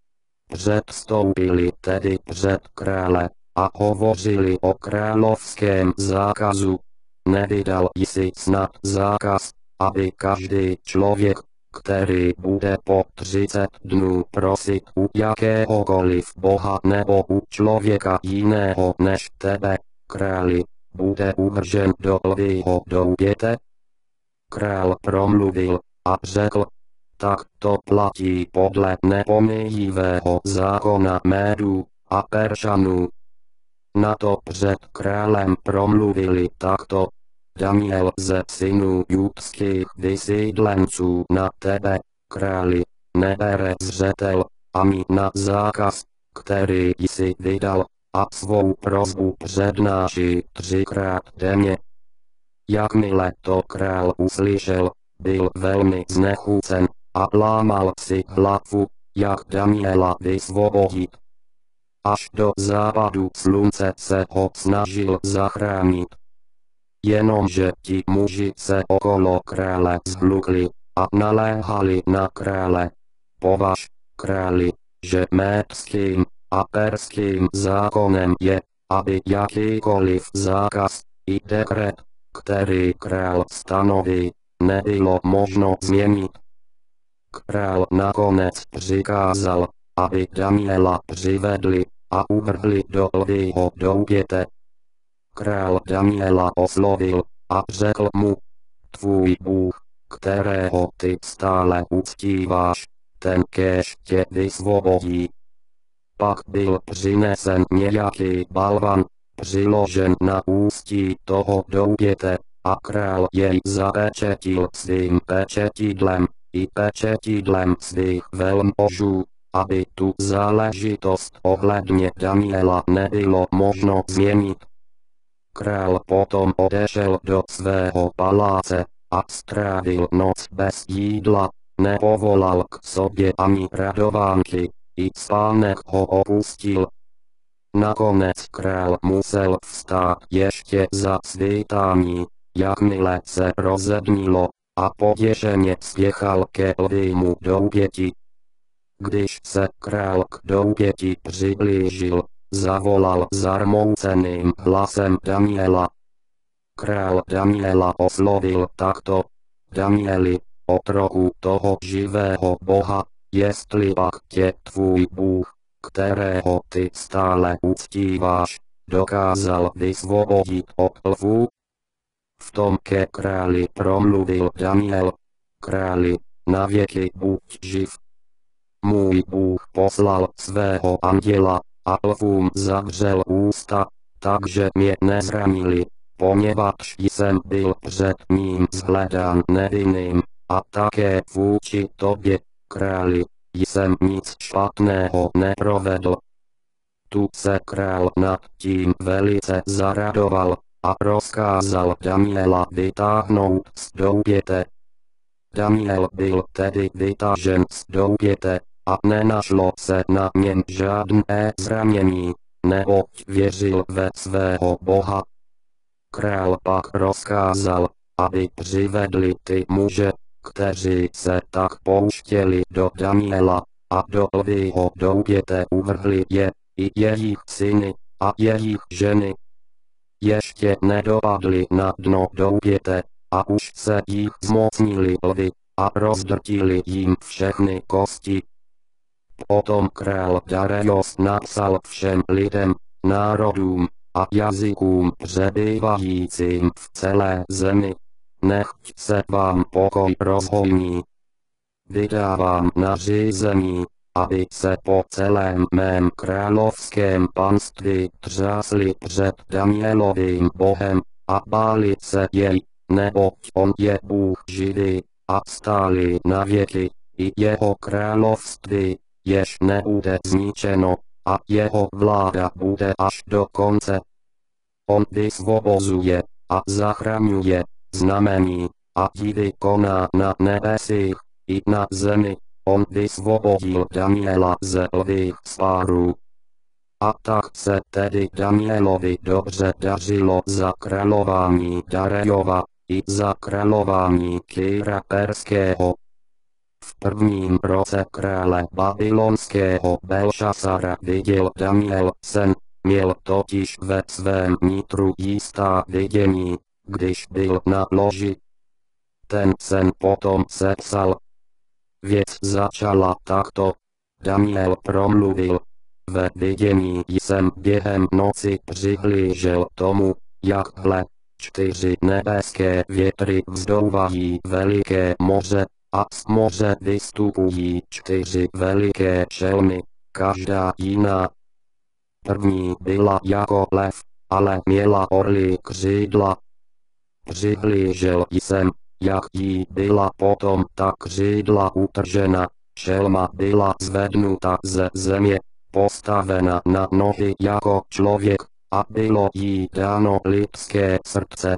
Předstoupili tedy před krále a hovořili o královském zákazu. Nevydal jsi snad zákaz, aby každý člověk, který bude po třicet dnů prosit u jakéhokoliv boha nebo u člověka jiného než tebe, králi, bude uvržen do lvího doupěte? Král promluvil a řekl: tak to platí podle nepomíjivého zákona Médů a Peršanů. Na to před králem promluvili takto: Daniel ze synů judských vysídlenců na tebe, králi, nebere zřetel ani na zákaz, který jsi vydal, a svou prosbu přednáší třikrát denně. Jakmile to král uslyšel, byl velmi znechucen a lámal si hlavu, jak Daniela vysvobodit. Až do západu slunce se ho snažil zachránit. Jenomže ti muži se okolo krále zhlukli a naléhali na krále: považ, králi, že médským a perským zákonem je, aby jakýkoliv zákaz i dekret, který král stanoví, nebylo možno změnit. Král nakonec přikázal, aby Daniela přivedli a uvrhli do lvího doupěte. Král Daniela oslovil a řekl mu: tvůj Bůh, kterého ty stále uctíváš, ten kéž tě vysvobodí. Pak byl přinesen nějaký balvan, přiložen na ústí toho doupěte, a král jej zapečetil svým pečetidlem i pečetidlem svých velmožů, aby tu záležitost ohledně Daniela nebylo možno změnit. Král potom odešel do svého paláce a strávil noc bez jídla, nepovolal k sobě ani radovánky, i spánek ho opustil. Nakonec král musel vstát ještě za svítání, jakmile se rozednilo, a poděšeně spěchal ke lvímu doupěti. Když se král k doupěti přiblížil, zavolal zarmouceným hlasem Daniela. Král Daniela oslovil takto: Danieli, otroku toho živého Boha, jestli pak tě tvůj Bůh, kterého ty stále uctíváš, dokázal vysvobodit od lvů. V tom ke králi promluvil Daniel: Králi, navěky buď živ. Můj Bůh poslal svého anděla a lvům zavřel ústa, takže mě nezranili, poněvadž jsem byl před ním shledán nevinným, a také vůči tobě, králi, jsem nic špatného neprovedl. Tu se král nad tím velice zaradoval a rozkázal Daniela vytáhnout z doupěte. Daniel byl tedy vytažen z doupěte a nenašlo se na něm žádné zranění, neboť věřil ve svého Boha. Král pak rozkázal, aby přivedli ty muže, kteří se tak pouštěli do Daniela, a do lvího doupěte uvrhli je, i jejich syny, a jejich ženy. Ještě nedopadli na dno doupěte, a už se jich zmocnili lvy, a rozdrtili jim všechny kosti. Potom král Dareios napsal všem lidem, národům a jazykům přebývajícím v celé zemi: nechť se vám pokoj rozhojní. Vydávám nařízení, aby se po celém mém královském panství třásli před Danielovým Bohem a báli se jej, neboť on je Bůh živý a stálý na věky, i jeho království, jež nebude zničeno, a jeho vláda bude až do konce. On vysvobozuje a zachraňuje, znamení a divy koná na nebesích i na zemi. On vysvobodil Daniela ze lvých spárů. A tak se tedy Danielovi dobře dařilo za králování Dareiova i za králování Kýra Perského. V prvním roce krále babylonského Belšasara viděl Daniel sen, měl totiž ve svém nitru jistá vidění, když byl na loži. Ten sen potom sepsal. Věc začala takto. Daniel promluvil: ve vidění jsem během noci přihlížel tomu, jak hle, čtyři nebeské větry vzdouvají veliké moře, a z moře vystupují čtyři veliké šelmy, každá jiná. První byla jako lev, ale měla orlí křídla. Přihlížel jsem, jak jí byla potom ta křídla utržena, šelma byla zvednuta ze země, postavena na nohy jako člověk, a bylo jí dáno lidské srdce.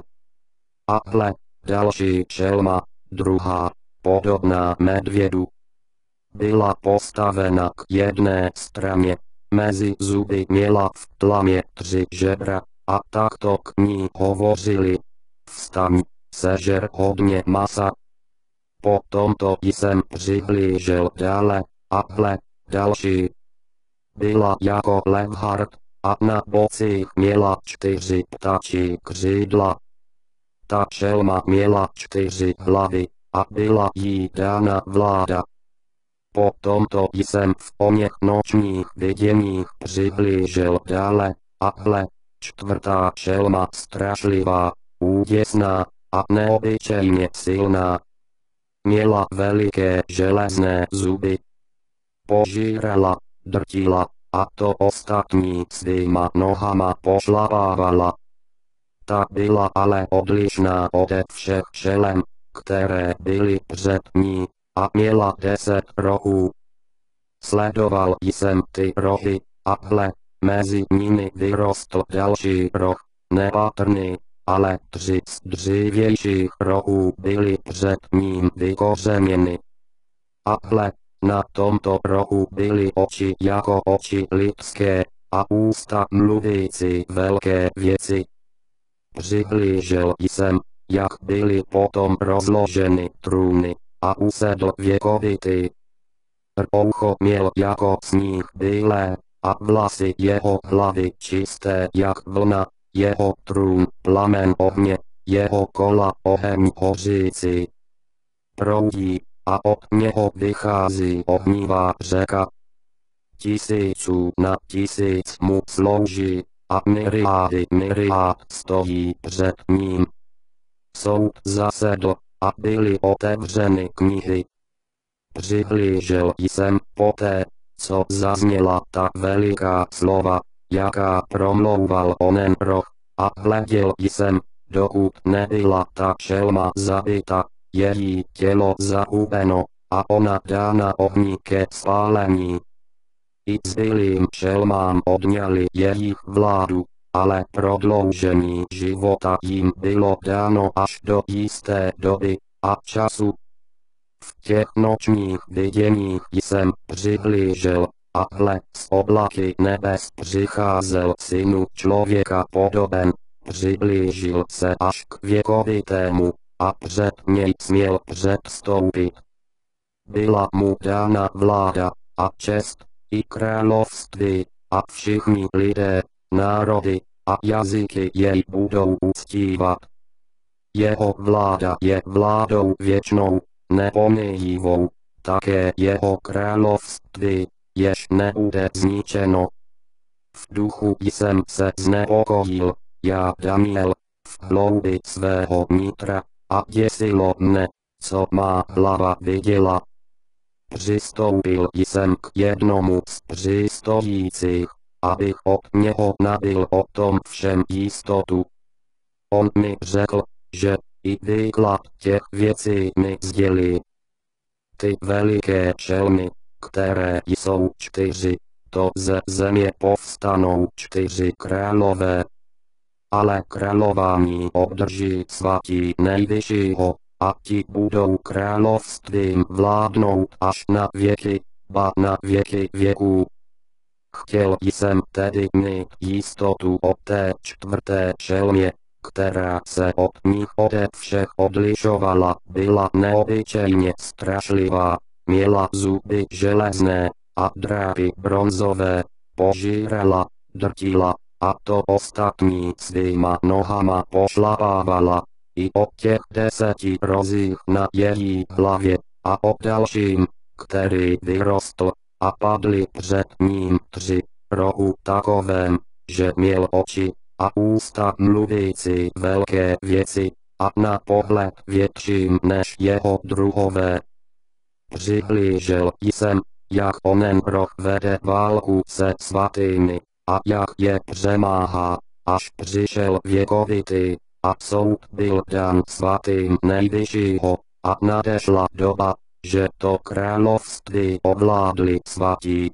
A hle, další šelma, druhá, podobná medvědu. Byla postavena k jedné straně, mezi zuby měla v tlamě tři žebra, a takto k ní hovořili: vstaň, sežer hodně masa. Po tomto jsem přihlížel dále, a hle, další. Byla jako levhart, a na bocích měla čtyři ptačí křídla. Ta šelma měla čtyři hlavy, a byla jí dána vláda. Po tomto jsem v oněch nočních viděních přihlížel dále, a hle, čtvrtá šelma strašlivá, úděsná a neobyčejně silná. Měla veliké železné zuby. Požírala, drtila, a to ostatní svýma nohama pošlapávala. Ta byla ale odlišná ode všech šelem, které byly před ní, a měla deset rohů. Sledoval jsem ty rohy, a hle, mezi nimi vyrostl další roh, nepatrný, ale tři z dřívějších rohů byly před ním vykořeněny. A hle, na tomto rohu byly oči jako oči lidské, a ústa mluvící velké věci. Přihlížel jsem, jak byly potom rozloženy trůny, a usedl věkovitý. Roucho měl jako sníh bílé, a vlasy jeho hlavy čisté jak vlna, jeho trůn plamen ohně, jeho kola oheň hořící. Proudí, a od něho vychází ohnivá řeka. Tisíců na tisíc mu slouží, a myriády myriád stojí před ním. Soud zasedl, a byly otevřeny knihy. Přihlížel jsem poté, co zazněla ta veliká slova, jaká promlouval onen roh, a hleděl jsem, dokud nebyla ta šelma zabita, její tělo zahubeno, a ona dána ohni ke spálení. I zbylým šelmám odňali jejich vládu, ale prodloužení života jim bylo dáno až do jisté doby a času. V těch nočních viděních jsem přihlížel, a hle, z oblaky nebes přicházel synu člověka podoben, přiblížil se až k věkovitému, a před něj směl předstoupit. Byla mu dána vláda, a čest, i království, a všichni lidé, národy, a jazyky jej budou uctívat. Jeho vláda je vládou věčnou, nepomíjivou, také jeho království, jež nebude zničeno. V duchu jsem se znepokojil, já Daniel, v hloubi svého nitra, a děsilo mne, co má hlava viděla. Přistoupil jsem k jednomu z přistojících, abych od něho nabyl o tom všem jistotu. On mi řekl, že i výklad těch věcí mi sdělí. Ty veliké šelmy, které jsou čtyři, to ze země povstanou čtyři králové. Ale králování obdrží svatí nejvyššího, a ti budou královstvím vládnout až na věky, ba na věky věků. Chtěl jsem tedy mít jistotu o té čtvrté šelmě, která se od nich ode všech odlišovala, byla neobyčejně strašlivá, měla zuby železné, a drápy bronzové, požírala, drtila, a to ostatní svýma nohama pošlapávala, i o těch deseti rozích na její hlavě, a o dalším, který vyrostl, a padly před ním tři, rohu takovém, že měl oči, a ústa mluvící velké věci, a na pohled větším než jeho druhové. Přihlížel jsem, jak onen roh vede válku se svatými, a jak je přemáhá, až přišel věkovitý, a soud byl dán svatým nejvyššího, a nadešla doba, že to království ovládli svatí.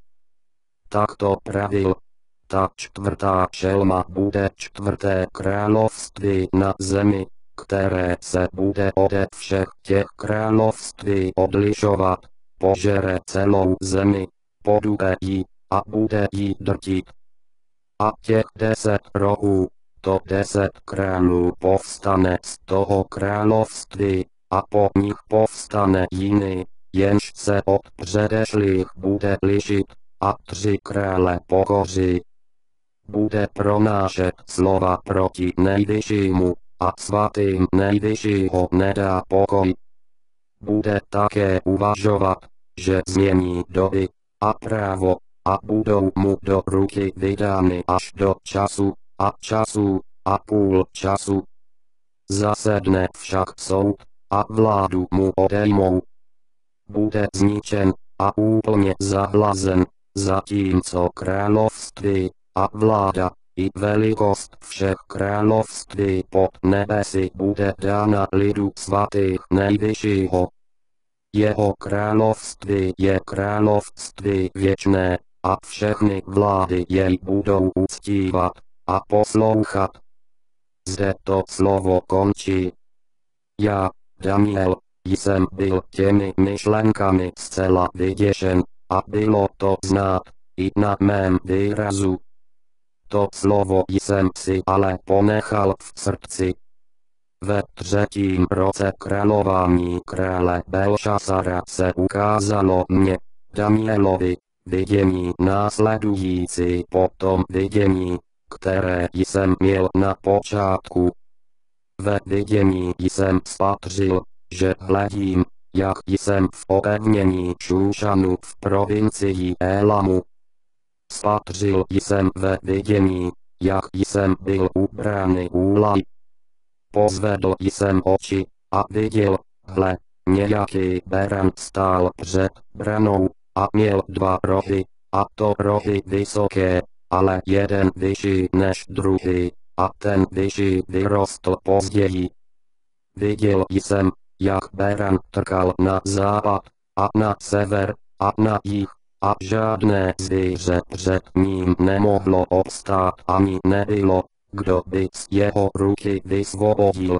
Takto pravil. Ta čtvrtá šelma bude čtvrté království na zemi, které se bude ode všech těch království odlišovat, požere celou zemi, podube ji, a bude ji drtit. A těch deset rohů, to deset králů povstane z toho království, a po nich povstane jiný, jenž se od předešlých bude lišit, a tři krále pokoří. Bude pronášet slova proti nejvyššímu, a svatým nejvyššího nedá pokoj. Bude také uvažovat, že změní doby a právo, a budou mu do ruky vydány až do času, a času, a půl času. Zasedne však soud, a vládu mu odejmou. Bude zničen, a úplně zahlazen, zatímco království, a vláda, i velikost všech království pod nebesy bude dána lidu svatých nejvyššího. Jeho království je království věčné, a všechny vlády jej budou uctívat a poslouchat. Zde to slovo končí. Já, Daniel, jsem byl těmi myšlenkami zcela vyděšen, a bylo to znát i na mém výrazu. To slovo jsem si ale ponechal v srdci. Ve třetím roce králování krále Belšasara se ukázalo mně, Danielovi, vidění následující po tom vidění, které jsem měl na počátku. Ve vidění jsem spatřil, že hledím, jak jsem v opevnění Šúšanu v provincii Élamu. Spatřil jsem ve vidění, jak jsem byl u brány Úlaj. Pozvedl jsem oči a viděl, hle, nějaký beran stál před branou a měl dva rohy, a to rohy vysoké, ale jeden vyšší než druhý, a ten vyšší vyrostl později. Viděl jsem, jak beran trkal na západ a na sever a na jih, a žádné zvíře před ním nemohlo obstát ani nebylo, kdo by z jeho ruky vysvobodil.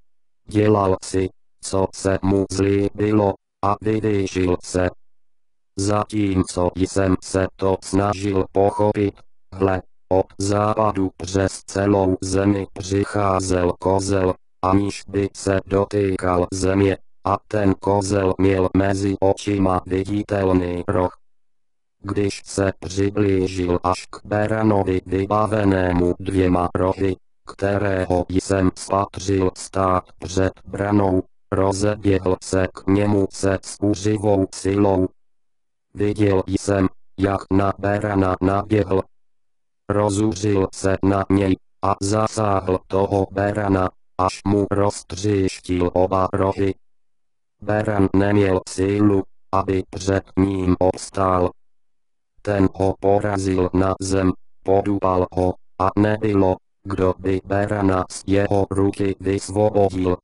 Dělal si, co se mu zlíbilo, a vyvýšil se. Zatímco jsem se to snažil pochopit, hle, od západu přes celou zemi přicházel kozel, aniž by se dotýkal země, a ten kozel měl mezi očima viditelný roh. Když se přiblížil až k beranovi vybavenému dvěma rohy, kterého jsem spatřil stát před branou, rozeběhl se k němu se zuřivou silou. Viděl jsem, jak na berana naběhl. Rozuřil se na něj a zasáhl toho berana, až mu roztříštil oba rohy. Beran neměl sílu, aby před ním obstál. Ten ho porazil na zem, podupal ho, a nebylo, kdo by berana z jeho ruky vysvobodil.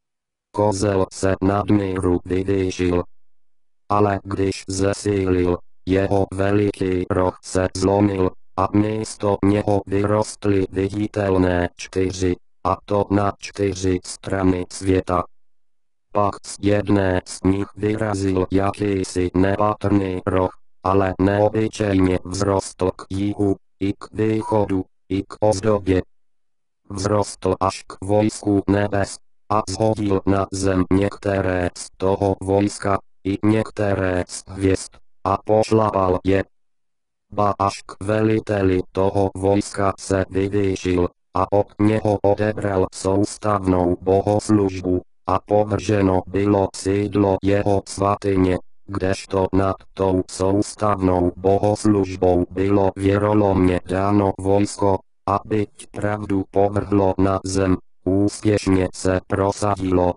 Kozel se nadmíru vyvýšil. Ale když zesílil, jeho veliký roh se zlomil, a místo něho vyrostly viditelné čtyři, a to na čtyři strany světa. Pak z jedné z nich vyrazil jakýsi nepatrný roh, ale neobyčejně vzrostl k jihu, i k východu, i k ozdobě. Vzrostl až k vojsku nebes, a shodil na zem některé z toho vojska, i některé z hvězd, a pošlapal je. Ba až k veliteli toho vojska se vyvýšil, a od něho odebral soustavnou bohoslužbu, a povrženo bylo sídlo jeho svatyně, kdežto nad tou soustavnou bohoslužbou bylo věrolomně dáno vojsko, a byť pravdu povrhlo na zem, úspěšně se prosadilo.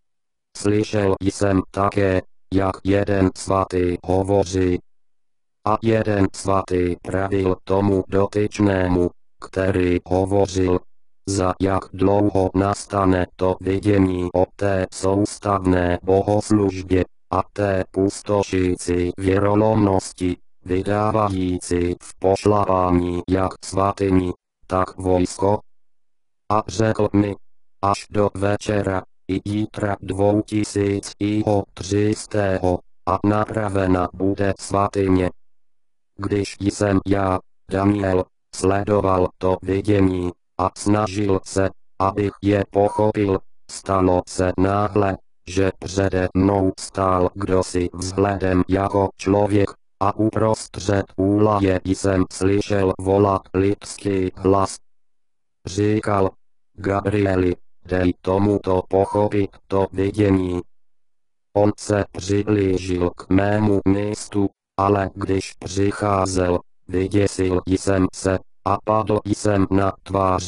Slyšel jsem také, jak jeden svatý hovoří. A jeden svatý pravil tomu dotyčnému, který hovořil, za jak dlouho nastane to vidění o té soustavné bohoslužbě a té pustošící věrolomnosti, vydávající v pošlapání jak svatyni, tak vojsko. A řekl mi, až do večera, i jítra dvou tisíc iho třistého, a napravena bude svatyně. Když jsem já, Daniel, sledoval to vidění, a snažil se, abych je pochopil, stalo se náhle, že přede mnou stál kdosi vzhledem jako člověk, a uprostřed úlaje jsem slyšel volat lidský hlas. Říkal, Gabrieli, dej tomuto pochopit to vidění. On se přiblížil k mému místu, ale když přicházel, vyděsil jsem se, a padl jsem na tvář.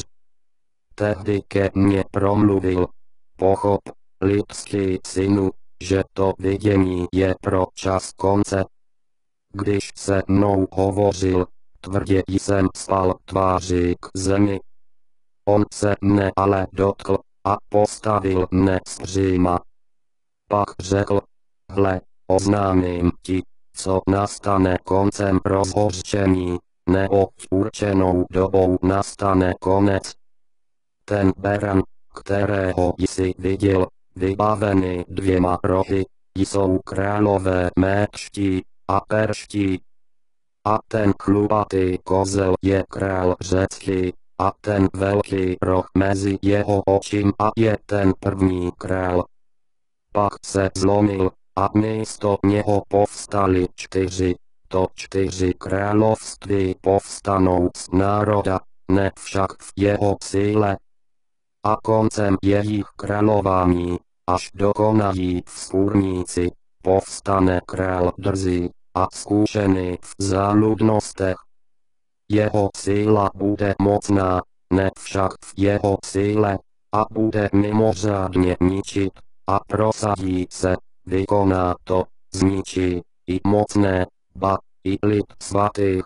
Tehdy ke mně promluvil, pochop, lidský synu, že to vidění je pro čas konce. Když se mnou hovořil, tvrdě jsem spal tváří k zemi. On se mne ale dotkl, a postavil mne zpříma. Pak řekl, Hle, oznámím ti, co nastane koncem rozhořčení, neboť určenou dobou nastane konec. Ten beran, kterého jsi viděl, vybavený dvěma rohy, jsou králové méčtí a perští. A ten chlubatý kozel je král řecký, a ten velký roh mezi jeho očima je ten první král. Pak se zlomil, a místo něho povstali čtyři, to čtyři království povstanou z národa, ne však v jeho síle. A koncem jejich králování, až dokonají vzpůrníci, povstane král drzý a zkušený v záludnostech. Jeho síla bude mocná, ne však v jeho síle, a bude mimořádně ničit, a prosadí se, vykoná to, zničí, i mocné, ba, i lid svatých.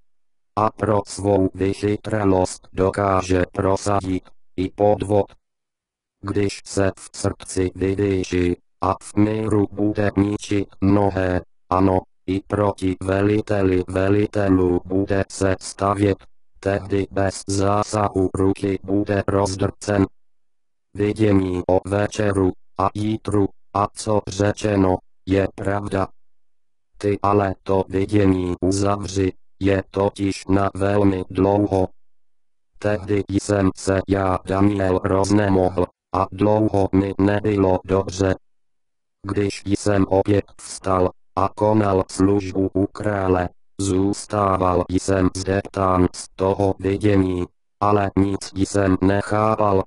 A pro svou vychytralost dokáže prosadit i podvod. Když se v srdci vydýší, a v míru bude ničit mnohé, ano, i proti veliteli velitelů bude se stavět, tehdy bez zásahu ruky bude rozdrcen. Vidění o večeru a jítru, a co řečeno, je pravda. Ty ale to vidění uzavři, je totiž na velmi dlouho. Tehdy jsem se já Daniel roznemohl, a dlouho mi nebylo dobře. Když jsem opět vstal, a konal službu u krále, zůstával jsem zdeptán z toho vidění, ale nic jsem nechápal.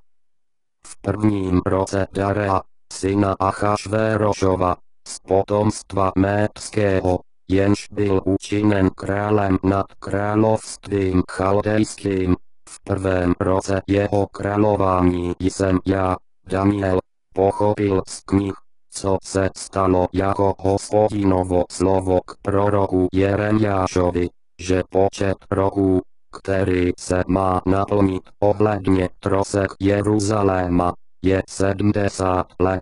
V prvním roce Darea, syna Achašvérošova, z potomstva Médského, jenž byl učiněn králem nad královstvím chaldejským, v prvém roce jeho králování jsem já, Daniel, pochopil z knih, co se stalo jako Hospodinovo slovo k proroku Jeremiášovi, že počet roků, který se má naplnit ohledně trosek Jeruzaléma, je sedmdesát let.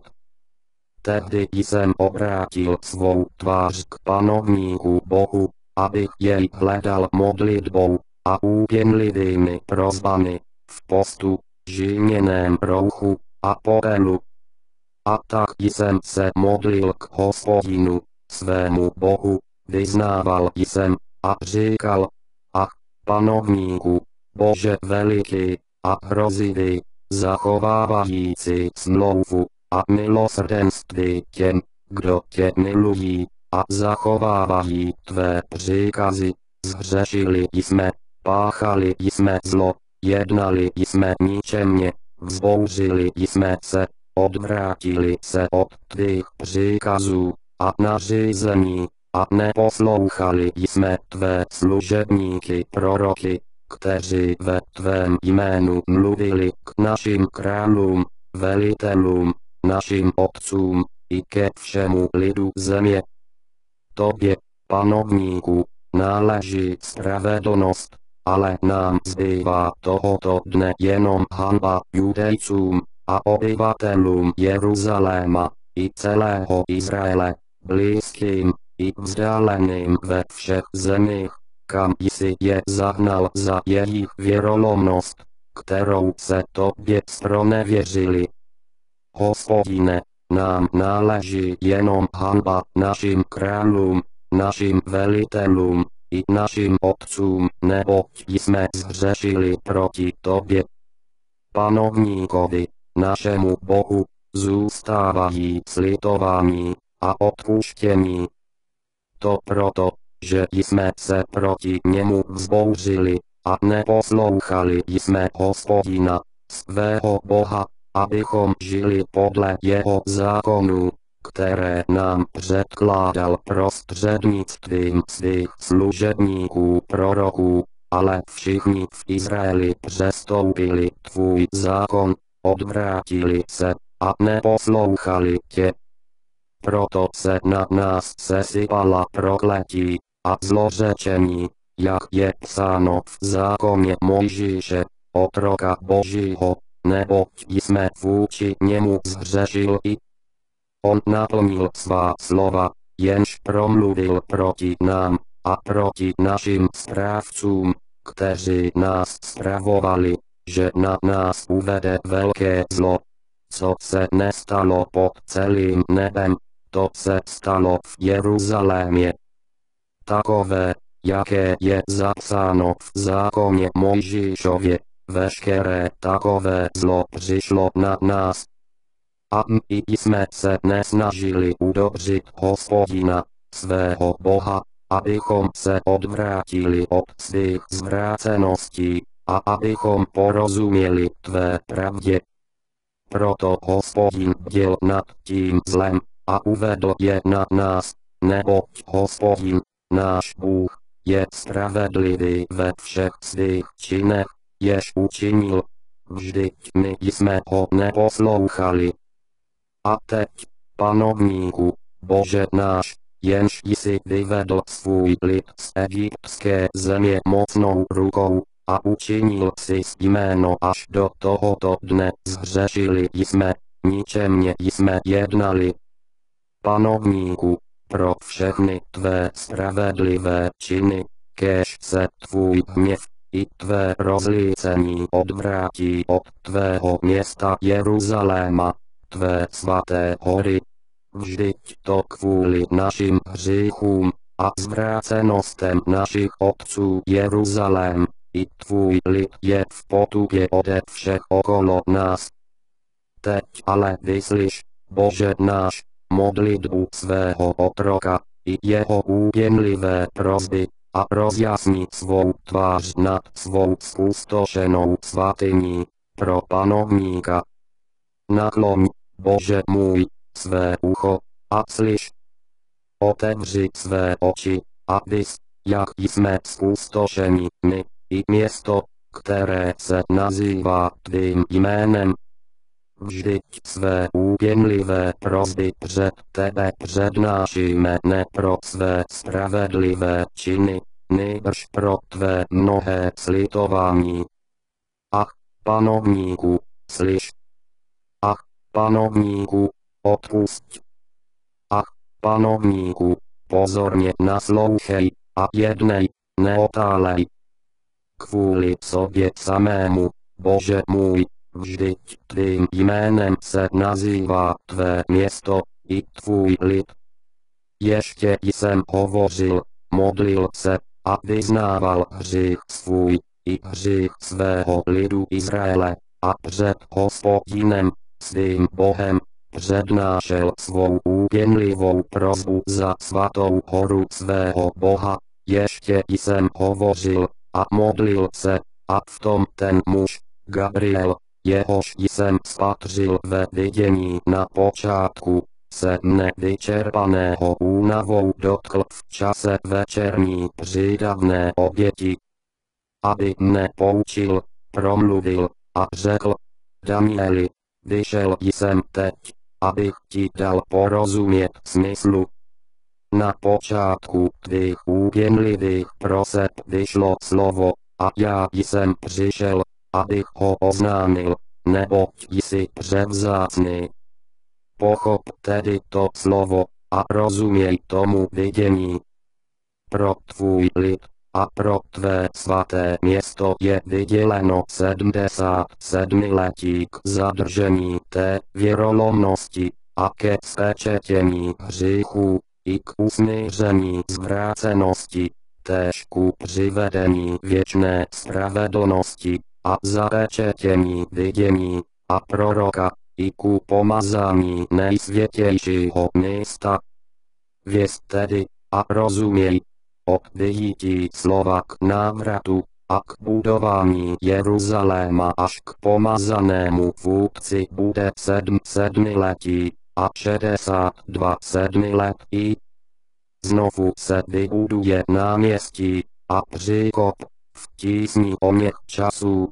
Tehdy jsem obrátil svou tvář k panovníku Bohu, abych jej hledal modlitbou a úpěnlivými prosbami, v postu, žiměném rouchu a popelu. A tak jsem se modlil k Hospodinu, svému Bohu, vyznával jsem a říkal: ach, panovníku, Bože veliký a hrozivý, zachovávající smlouvu a milosrdenství těm, kdo tě milují, a zachovávají tvé příkazy, zhřešili jsme, páchali jsme zlo, jednali jsme ničemně, vzbouřili jsme se, odvrátili se od tvých příkazů a nařízení, a neposlouchali jsme tvé služebníky proroky, kteří ve tvém jménu mluvili k našim králům, velitelům, našim otcům, i ke všemu lidu země. Tobě, panovníku, náleží spravedlnost, ale nám zbývá tohoto dne jenom hanba Judejcům a obyvatelům Jeruzaléma, i celého Izraele, blízkým i vzdáleným ve všech zemích, kam jsi je zahnal za jejich věrolomnost, kterou se tobě zpronevěřili. Hospodine, nám náleží jenom hanba našim králům, našim velitelům, i našim otcům, neboť jsme zhřešili proti tobě. Panovníkovi, našemu Bohu, zůstávají slitování a odpuštění. To proto, že jsme se proti němu vzbouřili a neposlouchali jsme Hospodina, svého Boha, abychom žili podle jeho zákonů, které nám předkládal prostřednictvím svých služebníků proroků, ale všichni v Izraeli přestoupili tvůj zákon, odvrátili se a neposlouchali tě. Proto se na nás sesypala prokletí a zlořečení, jak je psáno v zákoně Mojžíše, otroka Božího, neboť jsme vůči němu zhřešili. On naplnil svá slova, jenž promluvil proti nám a proti našim správcům, kteří nás spravovali, že na nás uvede velké zlo. Co se nestalo pod celým nebem, to se stalo v Jeruzalémě. Takové, jaké je zapsáno v zákoně Mojžíšově, veškeré takové zlo přišlo na nás. A my jsme se nesnažili udobřit Hospodina, svého Boha, abychom se odvrátili od svých zvráceností, a abychom porozuměli tvé pravdě. Proto Hospodin bděl nad tím zlem a uvedl je na nás, neboť Hospodin, náš Bůh, je spravedlivý ve všech svých činech, jež učinil. Vždyť my jsme ho neposlouchali. A teď, panovníku, Bože náš, jenž jsi vyvedl svůj lid z egyptské země mocnou rukou, a učinil si jméno až do tohoto dne, zhřešili jsme, ničemně jsme jednali. Panovníku, pro všechny tvé spravedlivé činy, kéž se tvůj hněv i tvé rozlícení odvrátí od tvého města Jeruzaléma, tvé svaté hory. Vždyť to kvůli našim hříchům a zvrácenostem našich otců Jeruzalém, i tvůj lid je v potupě ode všech okolo nás. Teď ale vyslyš, Bože náš, modlitbu svého otroka, i jeho úpěnlivé prosby, a rozjasni svou tvář nad svou zpustošenou svatyní, pro panovníka. Nakloň, Bože můj, své ucho, a slyš. Otevři své oči, abys, jak jsme zpustošeni my, i město, které se nazývá tvým jménem. Vždyť své úpěnlivé prosby před tebe přednášíme ne pro své spravedlivé činy, nýbrž pro tvé mnohé slitování. Ach, panovníku, slyš. Ach, panovníku, odpusť. Ach, panovníku, pozorně naslouchej, a jednej, neotálej. Kvůli sobě samému, Bože můj, vždyť tvým jménem se nazývá tvé město, i tvůj lid. Ještě jsem hovořil, modlil se, a vyznával hřích svůj, i hřích svého lidu Izraele, a před Hospodinem, svým Bohem, přednášel svou úpěnlivou prosbu za svatou horu svého Boha. Ještě jsem hovořil a modlil se, a v tom ten muž, Gabriel, jehož jsem spatřil ve vidění na počátku, se mne vyčerpaného únavou dotkl v čase večerní přídavné oběti. Aby mne poučil, promluvil a řekl: Danieli, vyšel jsem teď, abych ti dal porozumět smyslu. Na počátku tvých úpěnlivých proseb vyšlo slovo, a já jsem přišel, abych ho oznámil, neboť jsi převzácný. Pochop tedy to slovo, a rozuměj tomu vidění. Pro tvůj lid a pro tvé svaté město je vyděleno sedmdesát sedmiletí k zadržení té věrolomnosti a ke spečetění hříchů, i k usmíření zvrácenosti, též ku přivedení věčné spravedlnosti a zapečetění vidění a proroka, i ku pomazání nejsvětějšího místa. Věz tedy a rozuměj, od vyjití slova k návratu a k budování Jeruzaléma až k pomazanému vůdci bude sedm sedmiletí a šedesát dva sedmiletí. Znovu se vybuduje náměstí a příkop v tísni o něch časů.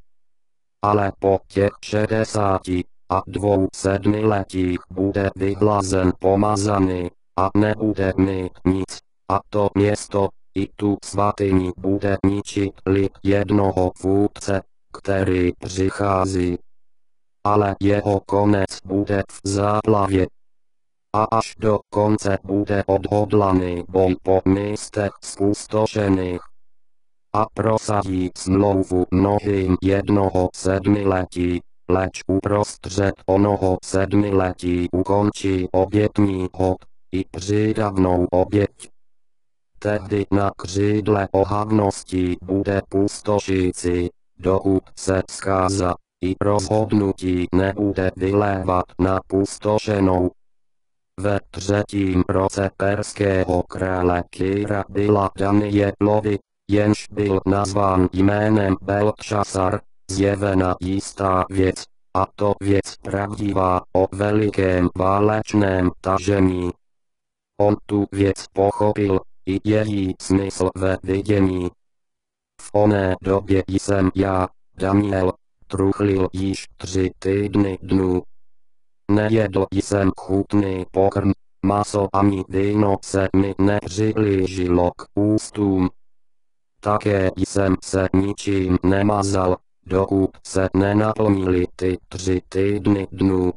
Ale po těch šedesáti a dvou sedmiletích bude vyhlazen pomazaný a nebude mít nic, a to město i tu svatyni bude ničit lid jednoho vůdce, který přichází. Ale jeho konec bude v záplavě. a až do konce bude odhodlaný boj po místech zpustošených. A prosadí smlouvu mnohým jednoho sedmiletí, leč uprostřed onoho sedmiletí ukončí obětní hod i přídavnou oběť. Tehdy na křídle ohavnosti bude pustošící, dokud se zkáza i rozhodnutí nebude vylévat na pustošenou. Ve třetím roce perského krále Kýra byla Danielovi, jenž byl nazván jménem Beltšasar, zjevena jistá věc, a to věc pravdivá o velikém válečném tažení. On tu věc pochopil, i její smysl ve vidění. V oné době jsem já, Daniel, truchlil již tři týdny dnů. Nejedl jsem chutný pokrm, maso ani víno se mi nepřiblížilo k ústům. Také jsem se ničím nemazal, dokud se nenaplnily ty tři týdny dnů.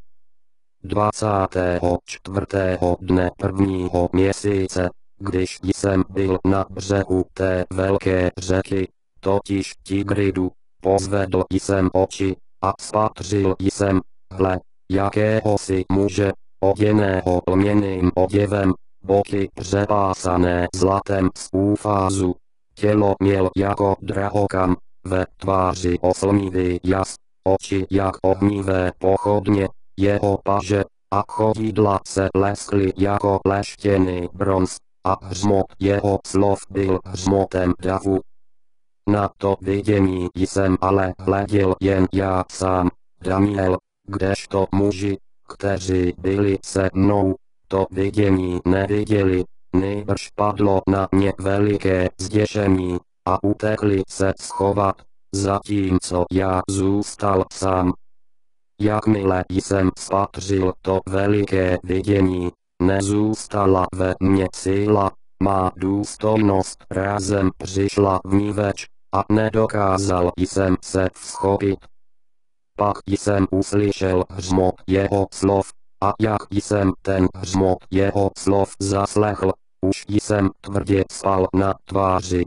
dvacátého čtvrtého dne prvního měsíce, když jsem byl na břehu té velké řeky, totiž Tigridu, pozvedl jsem oči a spatřil jsem, hle, jakéhosi muže, oděného lměným oděvem, boky přepásané zlatem z úfázu, tělo měl jako drahokam, ve tváři oslnivý jas, oči jak ohnivé pochodně, jeho paže a chodidla se leskly jako leštěný bronz, a hřmot jeho slov byl hřmotem davu. Na to vidění jsem ale hleděl jen já sám, Daniel, kdežto muži, kteří byli se mnou, to vidění neviděli, nýbrž padlo na ně veliké zděšení, a utekli se schovat, zatímco já zůstal sám. Jakmile jsem spatřil to veliké vidění, nezůstala ve mně síla, má důstojnost rázem přišla vniveč, a nedokázal jsem se vzchopit. Pak jsem uslyšel hřmot jeho slov, a jak jsem ten hřmot jeho slov zaslechl, už jsem tvrdě spal na tváři.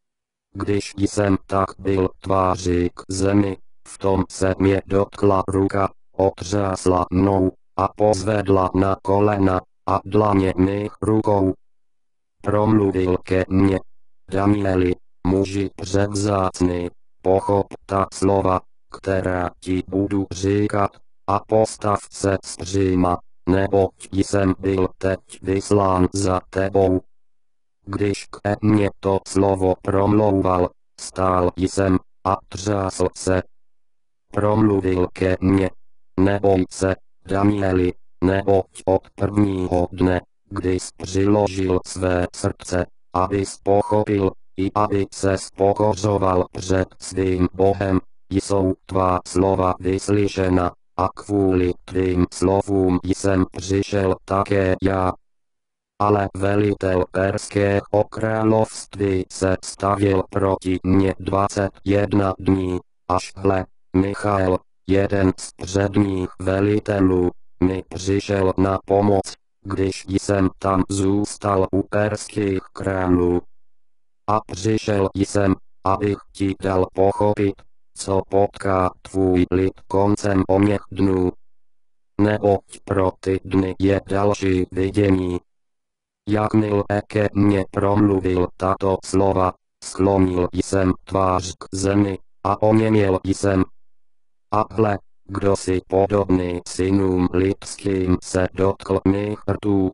Když jsem tak byl tváří k zemi, v tom se mě dotkla ruka, otřásla mnou, a pozvedla na kolena, a dlaně mých rukou. Promluvil ke mně: Danieli, muži převzácný, pochop ta slova, která ti budu říkat, a postav se zpříma, neboť jsem byl teď vyslán za tebou. Když ke mně to slovo promlouval, stál jsem a třásl se. Promluvil ke mně: neboj se, Danieli, neboť od prvního dne, kdy jsi přiložil své srdce, abys pochopil, i aby se pokořoval před svým Bohem, jsou tvá slova vyslyšena, a kvůli tvým slovům jsem přišel také já. Ale velitel perského království se stavěl proti mně dvacet jedna dní, až hle, Michael, jeden z předních velitelů, mi přišel na pomoc, když jsem tam zůstal u perských králů. A přišel jsem, abych ti dal pochopit, co potká tvůj lid koncem oněch dnů. Neboť pro ty dny je další vidění. Jakmile ke mně promluvil tato slova, sklonil jsem tvář k zemi, a oněměl jsem. A hle, kdo si podobný synům lidským se dotkl mých rtů.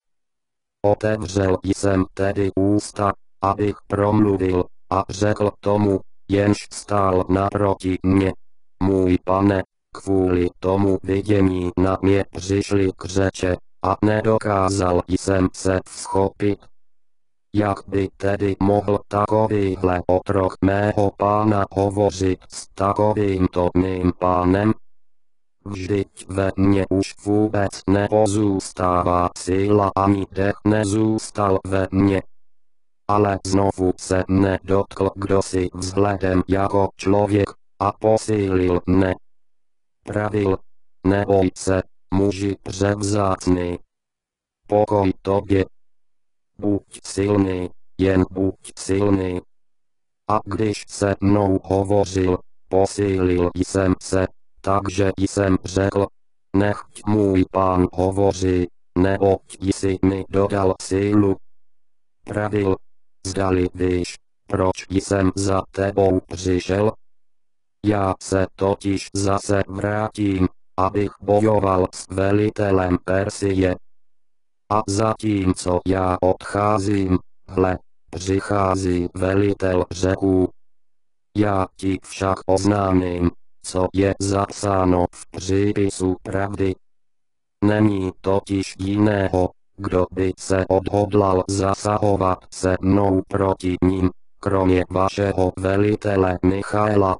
Otevřel jsem tedy ústa, abych promluvil, a řekl tomu, jenž stál naproti mě: můj pane, kvůli tomu vidění na mě přišli k řeče, a nedokázal jsem se vzchopit. Jak by tedy mohl takovýhle otrok mého pána hovořit s takovýmto mým pánem? Vždyť ve mně už vůbec nepozůstává síla, ani dech nezůstal ve mně. Ale znovu se mne dotkl kdosi vzhledem jako člověk, a posílil mne. Pravil: neboj se, muži převzácný. Pokoj tobě. Buď silný, jen buď silný. A když se mnou hovořil, posílil jsem se, takže jsem řekl, nechť můj Pán hovoří, neboť jsi mi dodal sílu. Pravil, zdali víš, proč jsem za tebou přišel? Já se totiž zase vrátím, abych bojoval s velitelem Persie. A zatímco já odcházím, hle, přichází velitel řeků. Já ti však oznámím, co je zapsáno v přípisu pravdy. Není totiž jiného, kdo by se odhodlal zasahovat se mnou proti ním, kromě vašeho velitele Michaela.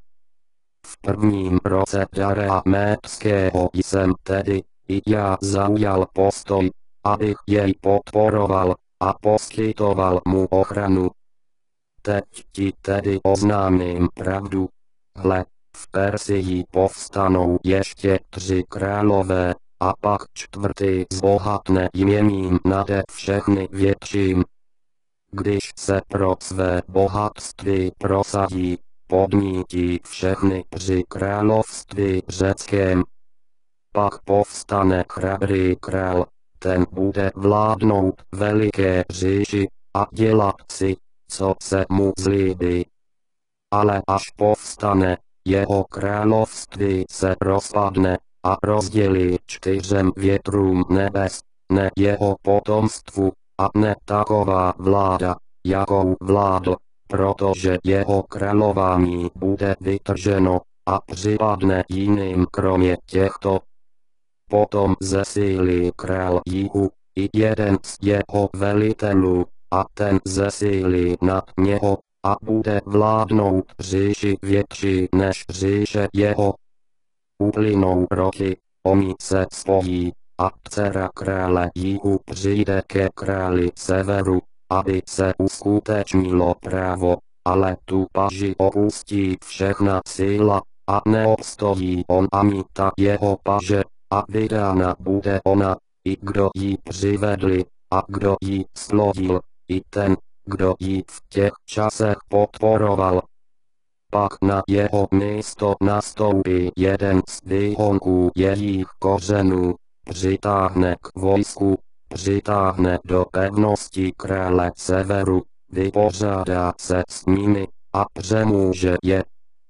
V prvním roce Darea Médského jsem tedy i já zaujal postoj, abych jej podporoval a poskytoval mu ochranu. Teď ti tedy oznámím pravdu. Hle, v Persii povstanou ještě tři králové, a pak čtvrtý zbohatne jměním nade všechny větším. Když se pro své bohatství prosadí, podnítí všechny tři království řeckém. Pak povstane chrabrý král, ten bude vládnout veliké říši a dělat si, co se mu zlíbí. Ale až povstane, jeho království se rozpadne a rozdělí čtyřem větrům nebes, ne jeho potomstvu, a ne taková vláda, jakou vládl, protože jeho králování bude vytrženo a připadne jiným kromě těchto. Potom zesílí král jihu, i jeden z jeho velitelů, a ten zesílí nad něho, a bude vládnout říši větší než říše jeho. Uplynou roky, oni se spojí, a dcera krále jihu přijde ke králi severu, aby se uskutečnilo právo, ale tu paži opustí všechna síla, a neobstojí on ani ta jeho paže, a vydána bude ona, i kdo ji přivedli, a kdo ji splodil, i ten, kdo ji v těch časech podporoval. Pak na jeho místo nastoupí jeden z výhonků jejich kořenů, přitáhne k vojsku, přitáhne do pevnosti krále severu, vypořádá se s nimi a přemůže je.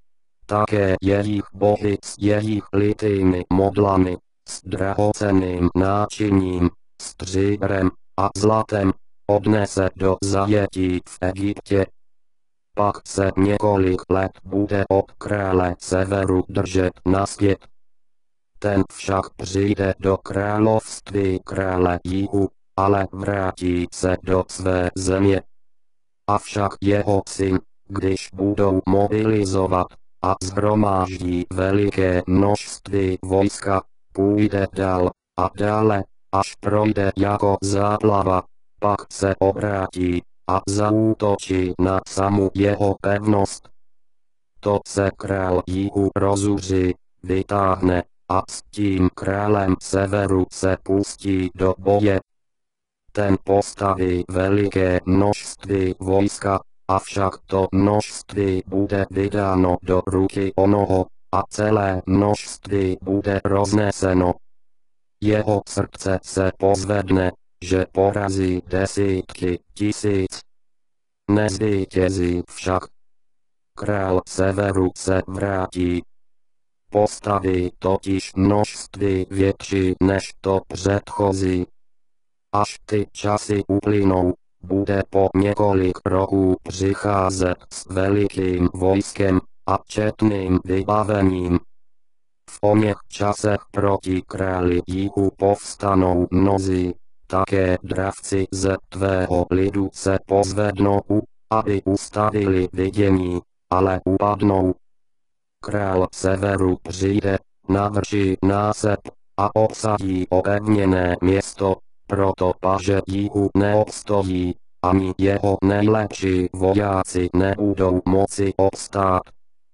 Také jejich bohy s jejich litými modlami, s drahocenným náčiním, stříbrem a zlatem, odnese do zajetí v Egyptě. Pak se několik let bude od krále severu držet naspět. Ten však přijde do království krále jihu, ale vrátí se do své země. Avšak jeho syn, když budou mobilizovat a shromáždí veliké množství vojska, půjde dál a dále, až projde jako záplava, pak se obrátí a zaútočí na samu jeho pevnost. To se král jihu rozuří, vytáhne a s tím králem severu se pustí do boje. Ten postaví veliké množství vojska, avšak to množství bude vydáno do ruky onoho, a celé množství bude rozneseno. Jeho srdce se pozvedne, že porazí desítky tisíc. Nezvítězí však. Král severu se vrátí. Postaví totiž množství větší než to předchozí. Až ty časy uplynou, bude po několik roků přicházet s velikým vojskem a četným vybavením. V oněch časech proti králi jihu povstanou mnozí, také dravci ze tvého lidu se pozvednou, aby ustavili vidění, ale upadnou. Král severu přijde, navrší násep a obsadí opevněné město, proto paže jihu neobstojí, ani jeho nejlepší vojáci nebudou moci obstát.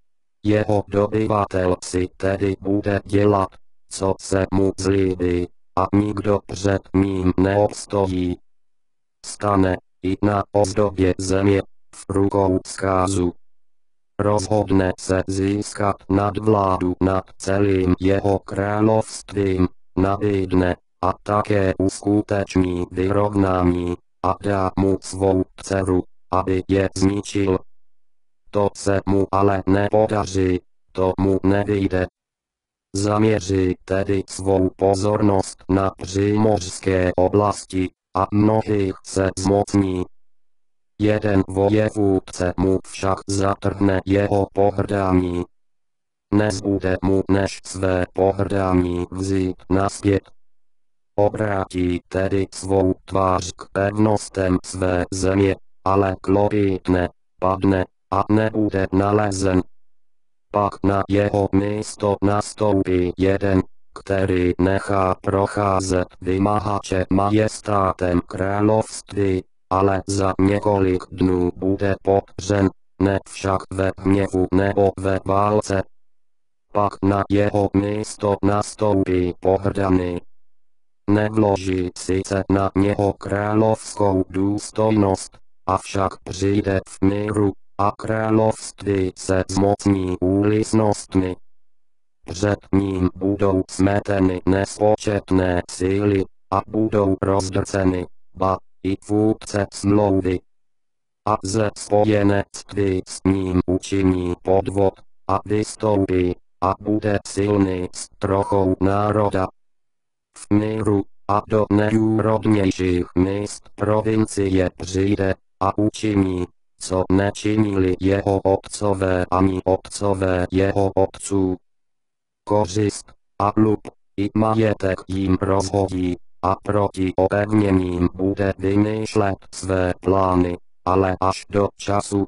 Jeho dobyvatel si tedy bude dělat, co se mu zlíbí, a nikdo před ním neobstojí. Stane i na ozdobě země, v rukou zkázu. Rozhodne se získat nadvládu nad celým jeho královstvím, nabídne a také uskuteční vyrovnání a dá mu svou dceru, aby je zničil. To se mu ale nepodaří, to mu nevyjde. Zaměří tedy svou pozornost na přímořské oblasti a mnohých se zmocní. Jeden vojevůdce mu však zatrhne jeho pohrdání. Nezbude mu než své pohrdání vzít nazpět. Obrátí tedy svou tvář k pevnostem své země, ale klopítne, padne a nebude nalezen. Pak na jeho místo nastoupí jeden, který nechá procházet vymahače majestátem království, ale za několik dnů bude popřen, ne však ve hněvu nebo ve válce. Pak na jeho místo nastoupí pohrdaný. Nevloží sice na něho královskou důstojnost, avšak přijde v míru a království se zmocní úlisnostmi. Před ním budou smeteny nespočetné síly a budou rozdrceny, ba i vůdce smlouvy. A ze spojenectví s ním učiní podvod a vystoupí a bude silný s trochou národa. V míru a do nejúrodnějších míst provincie přijde a učiní, co nečinili jeho otcové ani otcové jeho otců. Kořist a lup i majetek jim rozhodí a proti opevněním bude vymýšlet své plány, ale až do času.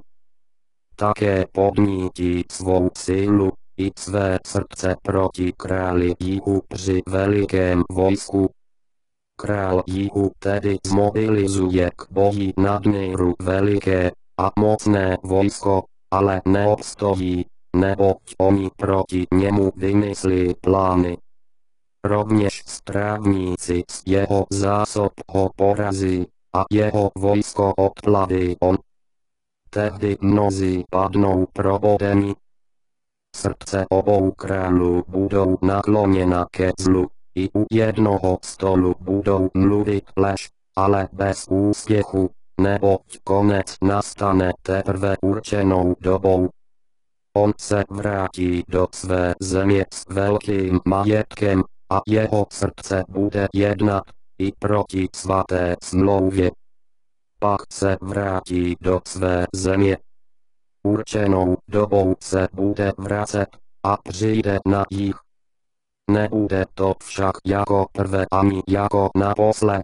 Také podnítí svou sílu i své srdce proti králi Jihu při velikém vojsku. Král Jihu tedy zmobilizuje k boji nadmíru veliké a mocné vojsko, ale neobstojí, neboť oni proti němu vymyslí plány. Rovněž strávníci z jeho zásob ho porazí a jeho vojsko odplaví on. Tehdy mnozí padnou probodeni. Srdce obou králů budou nakloněna ke zlu, i u jednoho stolu budou mluvit lež, ale bez úspěchu, neboť konec nastane teprve určenou dobou. On se vrátí do své země s velkým majetkem a jeho srdce bude jednat i proti svaté smlouvě. Pak se vrátí do své země. Určenou dobou se bude vracet a přijde na jih. Nebude to však jako prvé ani jako naposled.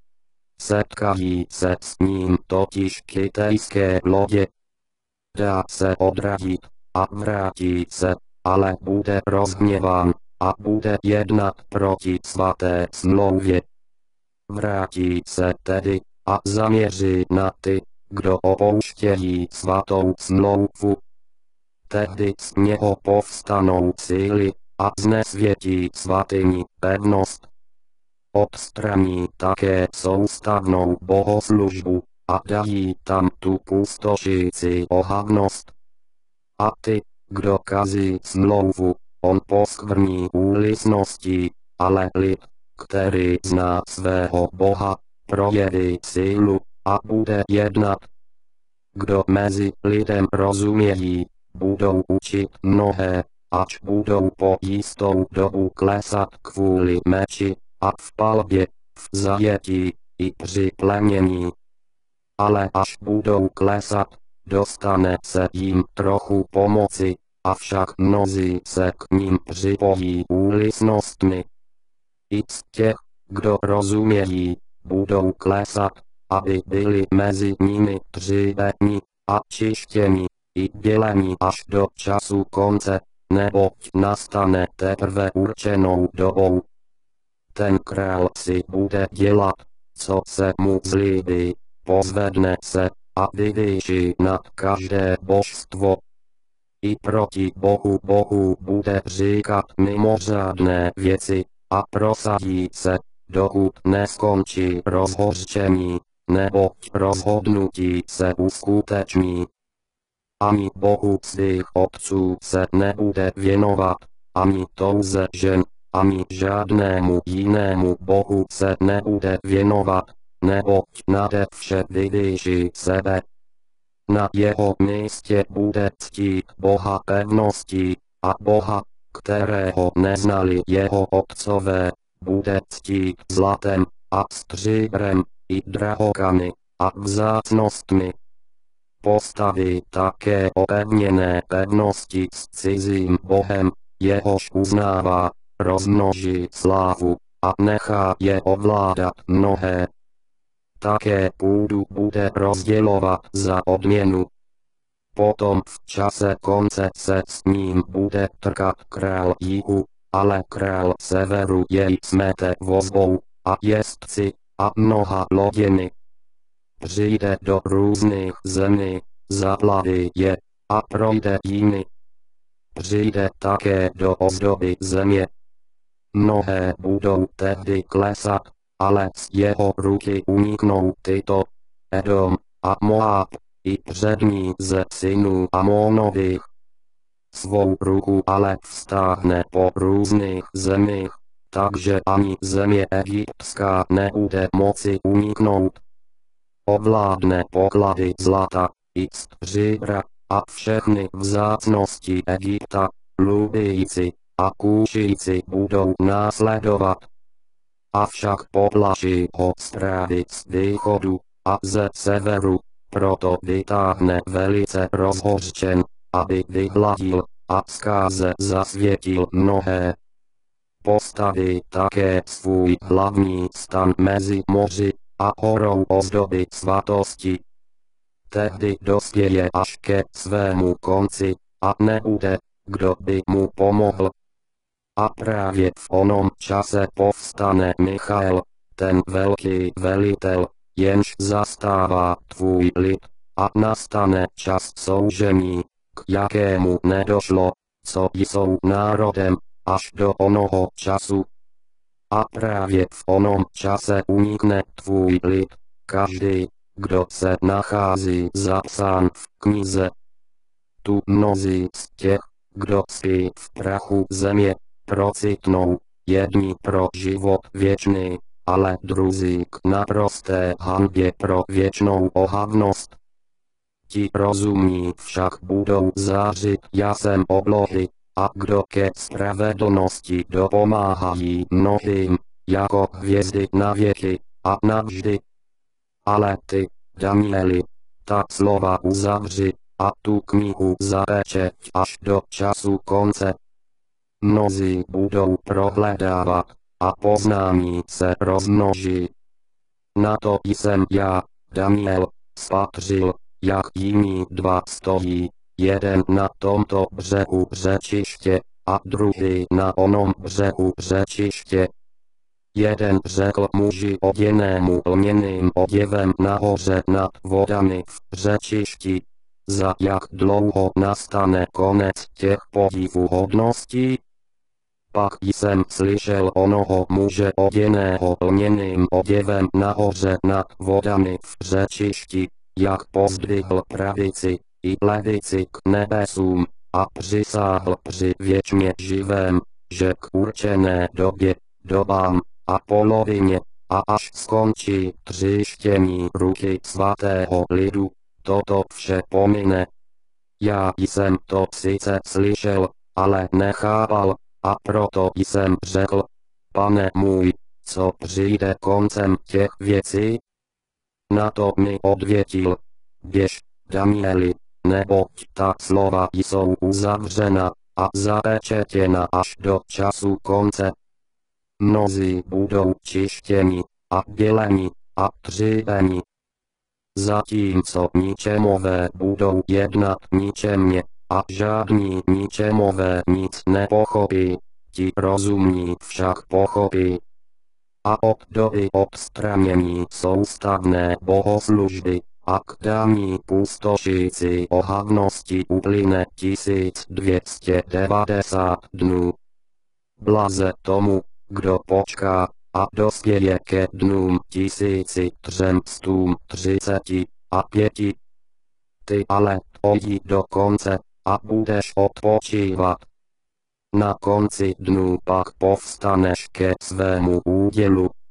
Setkají se s ním totiž kytejské lodě. Dá se odradit a vrátí se, ale bude rozhněván a bude jednat proti svaté smlouvě. Vrátí se tedy a zaměří na ty, kdo opouštějí svatou smlouvu. Tehdy z něho povstanou síly a znesvětí svatyni pevnost. Odstraní také soustavnou bohoslužbu a dají tam tu pustošící ohavnost. A ty, kdo kazí smlouvu, on poskvrní úlisností, ale lid, který zná svého Boha, projeví sílu a bude jednat. Kdo mezi lidem rozumějí, budou učit mnohé, ač budou po jistou dobu klesat kvůli meči a v palbě, v zajetí i při plenění. Ale až budou klesat, dostane se jim trochu pomoci, avšak mnozí se k ním připojí úlisnostmi. I z těch, kdo rozumějí, budou klesat, aby byli mezi nimi dříbeni a čištěni, i děleni až do času konce, neboť nastane teprve určenou dobou. Ten král si bude dělat, co se mu zlíbí, pozvedne se a vyvýší nad každé božstvo. I proti Bohu Bohu bude říkat mimořádné věci a prosadí se, dokud neskončí rozhořčení, neboť rozhodnutí se uskuteční. Ani Bohu svých otců se nebude věnovat, ani touze žen, ani žádnému jinému bohu se nebude věnovat, neboť nade vše vyvýší sebe. Na jeho místě bude ctít Boha pevností, a Boha, kterého neznali jeho otcové, bude ctít zlatem a stříbrem i drahokamy a vzácnostmi. Postaví také opevněné pevnosti s cizím bohem, jehož uznává, rozmnoží slávu a nechá je ovládat mnohé. Také půdu bude rozdělovat za odměnu. Potom v čase konce se s ním bude trkat král jihu, ale král severu jej smete vozbou a jezdci a mnoha loděmi. Přijde do různých zemí, zaplaví je a projde jimi. Přijde také do ozdoby země. Mnohé budou tehdy klesat, ale z jeho ruky uniknou tyto: Edom a Moab, i přední ze synů Amonových. Svou ruku ale vztáhne po různých zemích, takže ani země egyptská nebude moci uniknout. Ovládne poklady zlata i stříbra a všechny vzácnosti Egypta, Lubijci a Kúšíci budou následovat. Avšak poplaší ho strávy z východu a ze severu, proto vytáhne velice rozhořčen, aby vyhladil a zkáze zasvětil mnohé. Postaví také svůj hlavní stan mezi moři a horou ozdoby svatosti. Tehdy dospěje až ke svému konci a nebude, kdo by mu pomohl. A právě v onom čase povstane Michael, ten velký velitel, jenž zastává tvůj lid, a nastane čas soužení, k jakému nedošlo, co jsou národem, až do onoho času. A právě v onom čase unikne tvůj lid, každý, kdo se nachází zapsán v knize. Tu mnozí z těch, kdo spí v prachu země, procitnou, jedni pro život věčný, ale druzí k naprosté hanbě pro věčnou ohavnost. Ti rozumní však budou zářit jasem oblohy, a kdo ke spravedlnosti dopomáhají mnohým, jako hvězdy na věky a navždy. Ale ty, Danieli, ta slova uzavři a tu knihu zapečeť až do času konce. Mnozí budou prohledávat a poznání se rozmnoží. Na to jsem já, Daniel, spatřil, jak jiní dva stojí, jeden na tomto břehu řečiště a druhý na onom břehu řečiště. Jeden řekl muži oděnému lněným oděvem nahoře nad vodami v řečišti: za jak dlouho nastane konec těch podivuhodností? Pak jsem slyšel onoho muže oděného lněným oděvem nahoře nad vodami v řečišti, jak pozdvihl pravici i levici k nebesům a přisáhl při věčně živém, že k určené době, dobám a polovině, a až skončí třištění ruky svatého lidu, toto vše pomine. Já jsem to sice slyšel, ale nechápal, a proto jsem řekl: Pane můj, co přijde koncem těch věcí? Na to mi odvětil: běž, Danieli, neboť ta slova jsou uzavřena a zapečetěna až do času konce. Mnozí budou čištěni a běleni a dříveni. Zatímco ničemové budou jednat ničemně a žádní ničemové nic nepochopí, ti rozumní však pochopí. A od doby odstranění soustavné bohoslužby a k dání pustošící ohavnosti uplyne tisíc dvě stě devadesát dnů. Blaze tomu, kdo počká, a dospěje ke dnům tisíci třem stům třiceti a pěti. Ty ale pojdi do konce a budeš odpočívat. Na konci dnů pak povstaneš ke svému údělu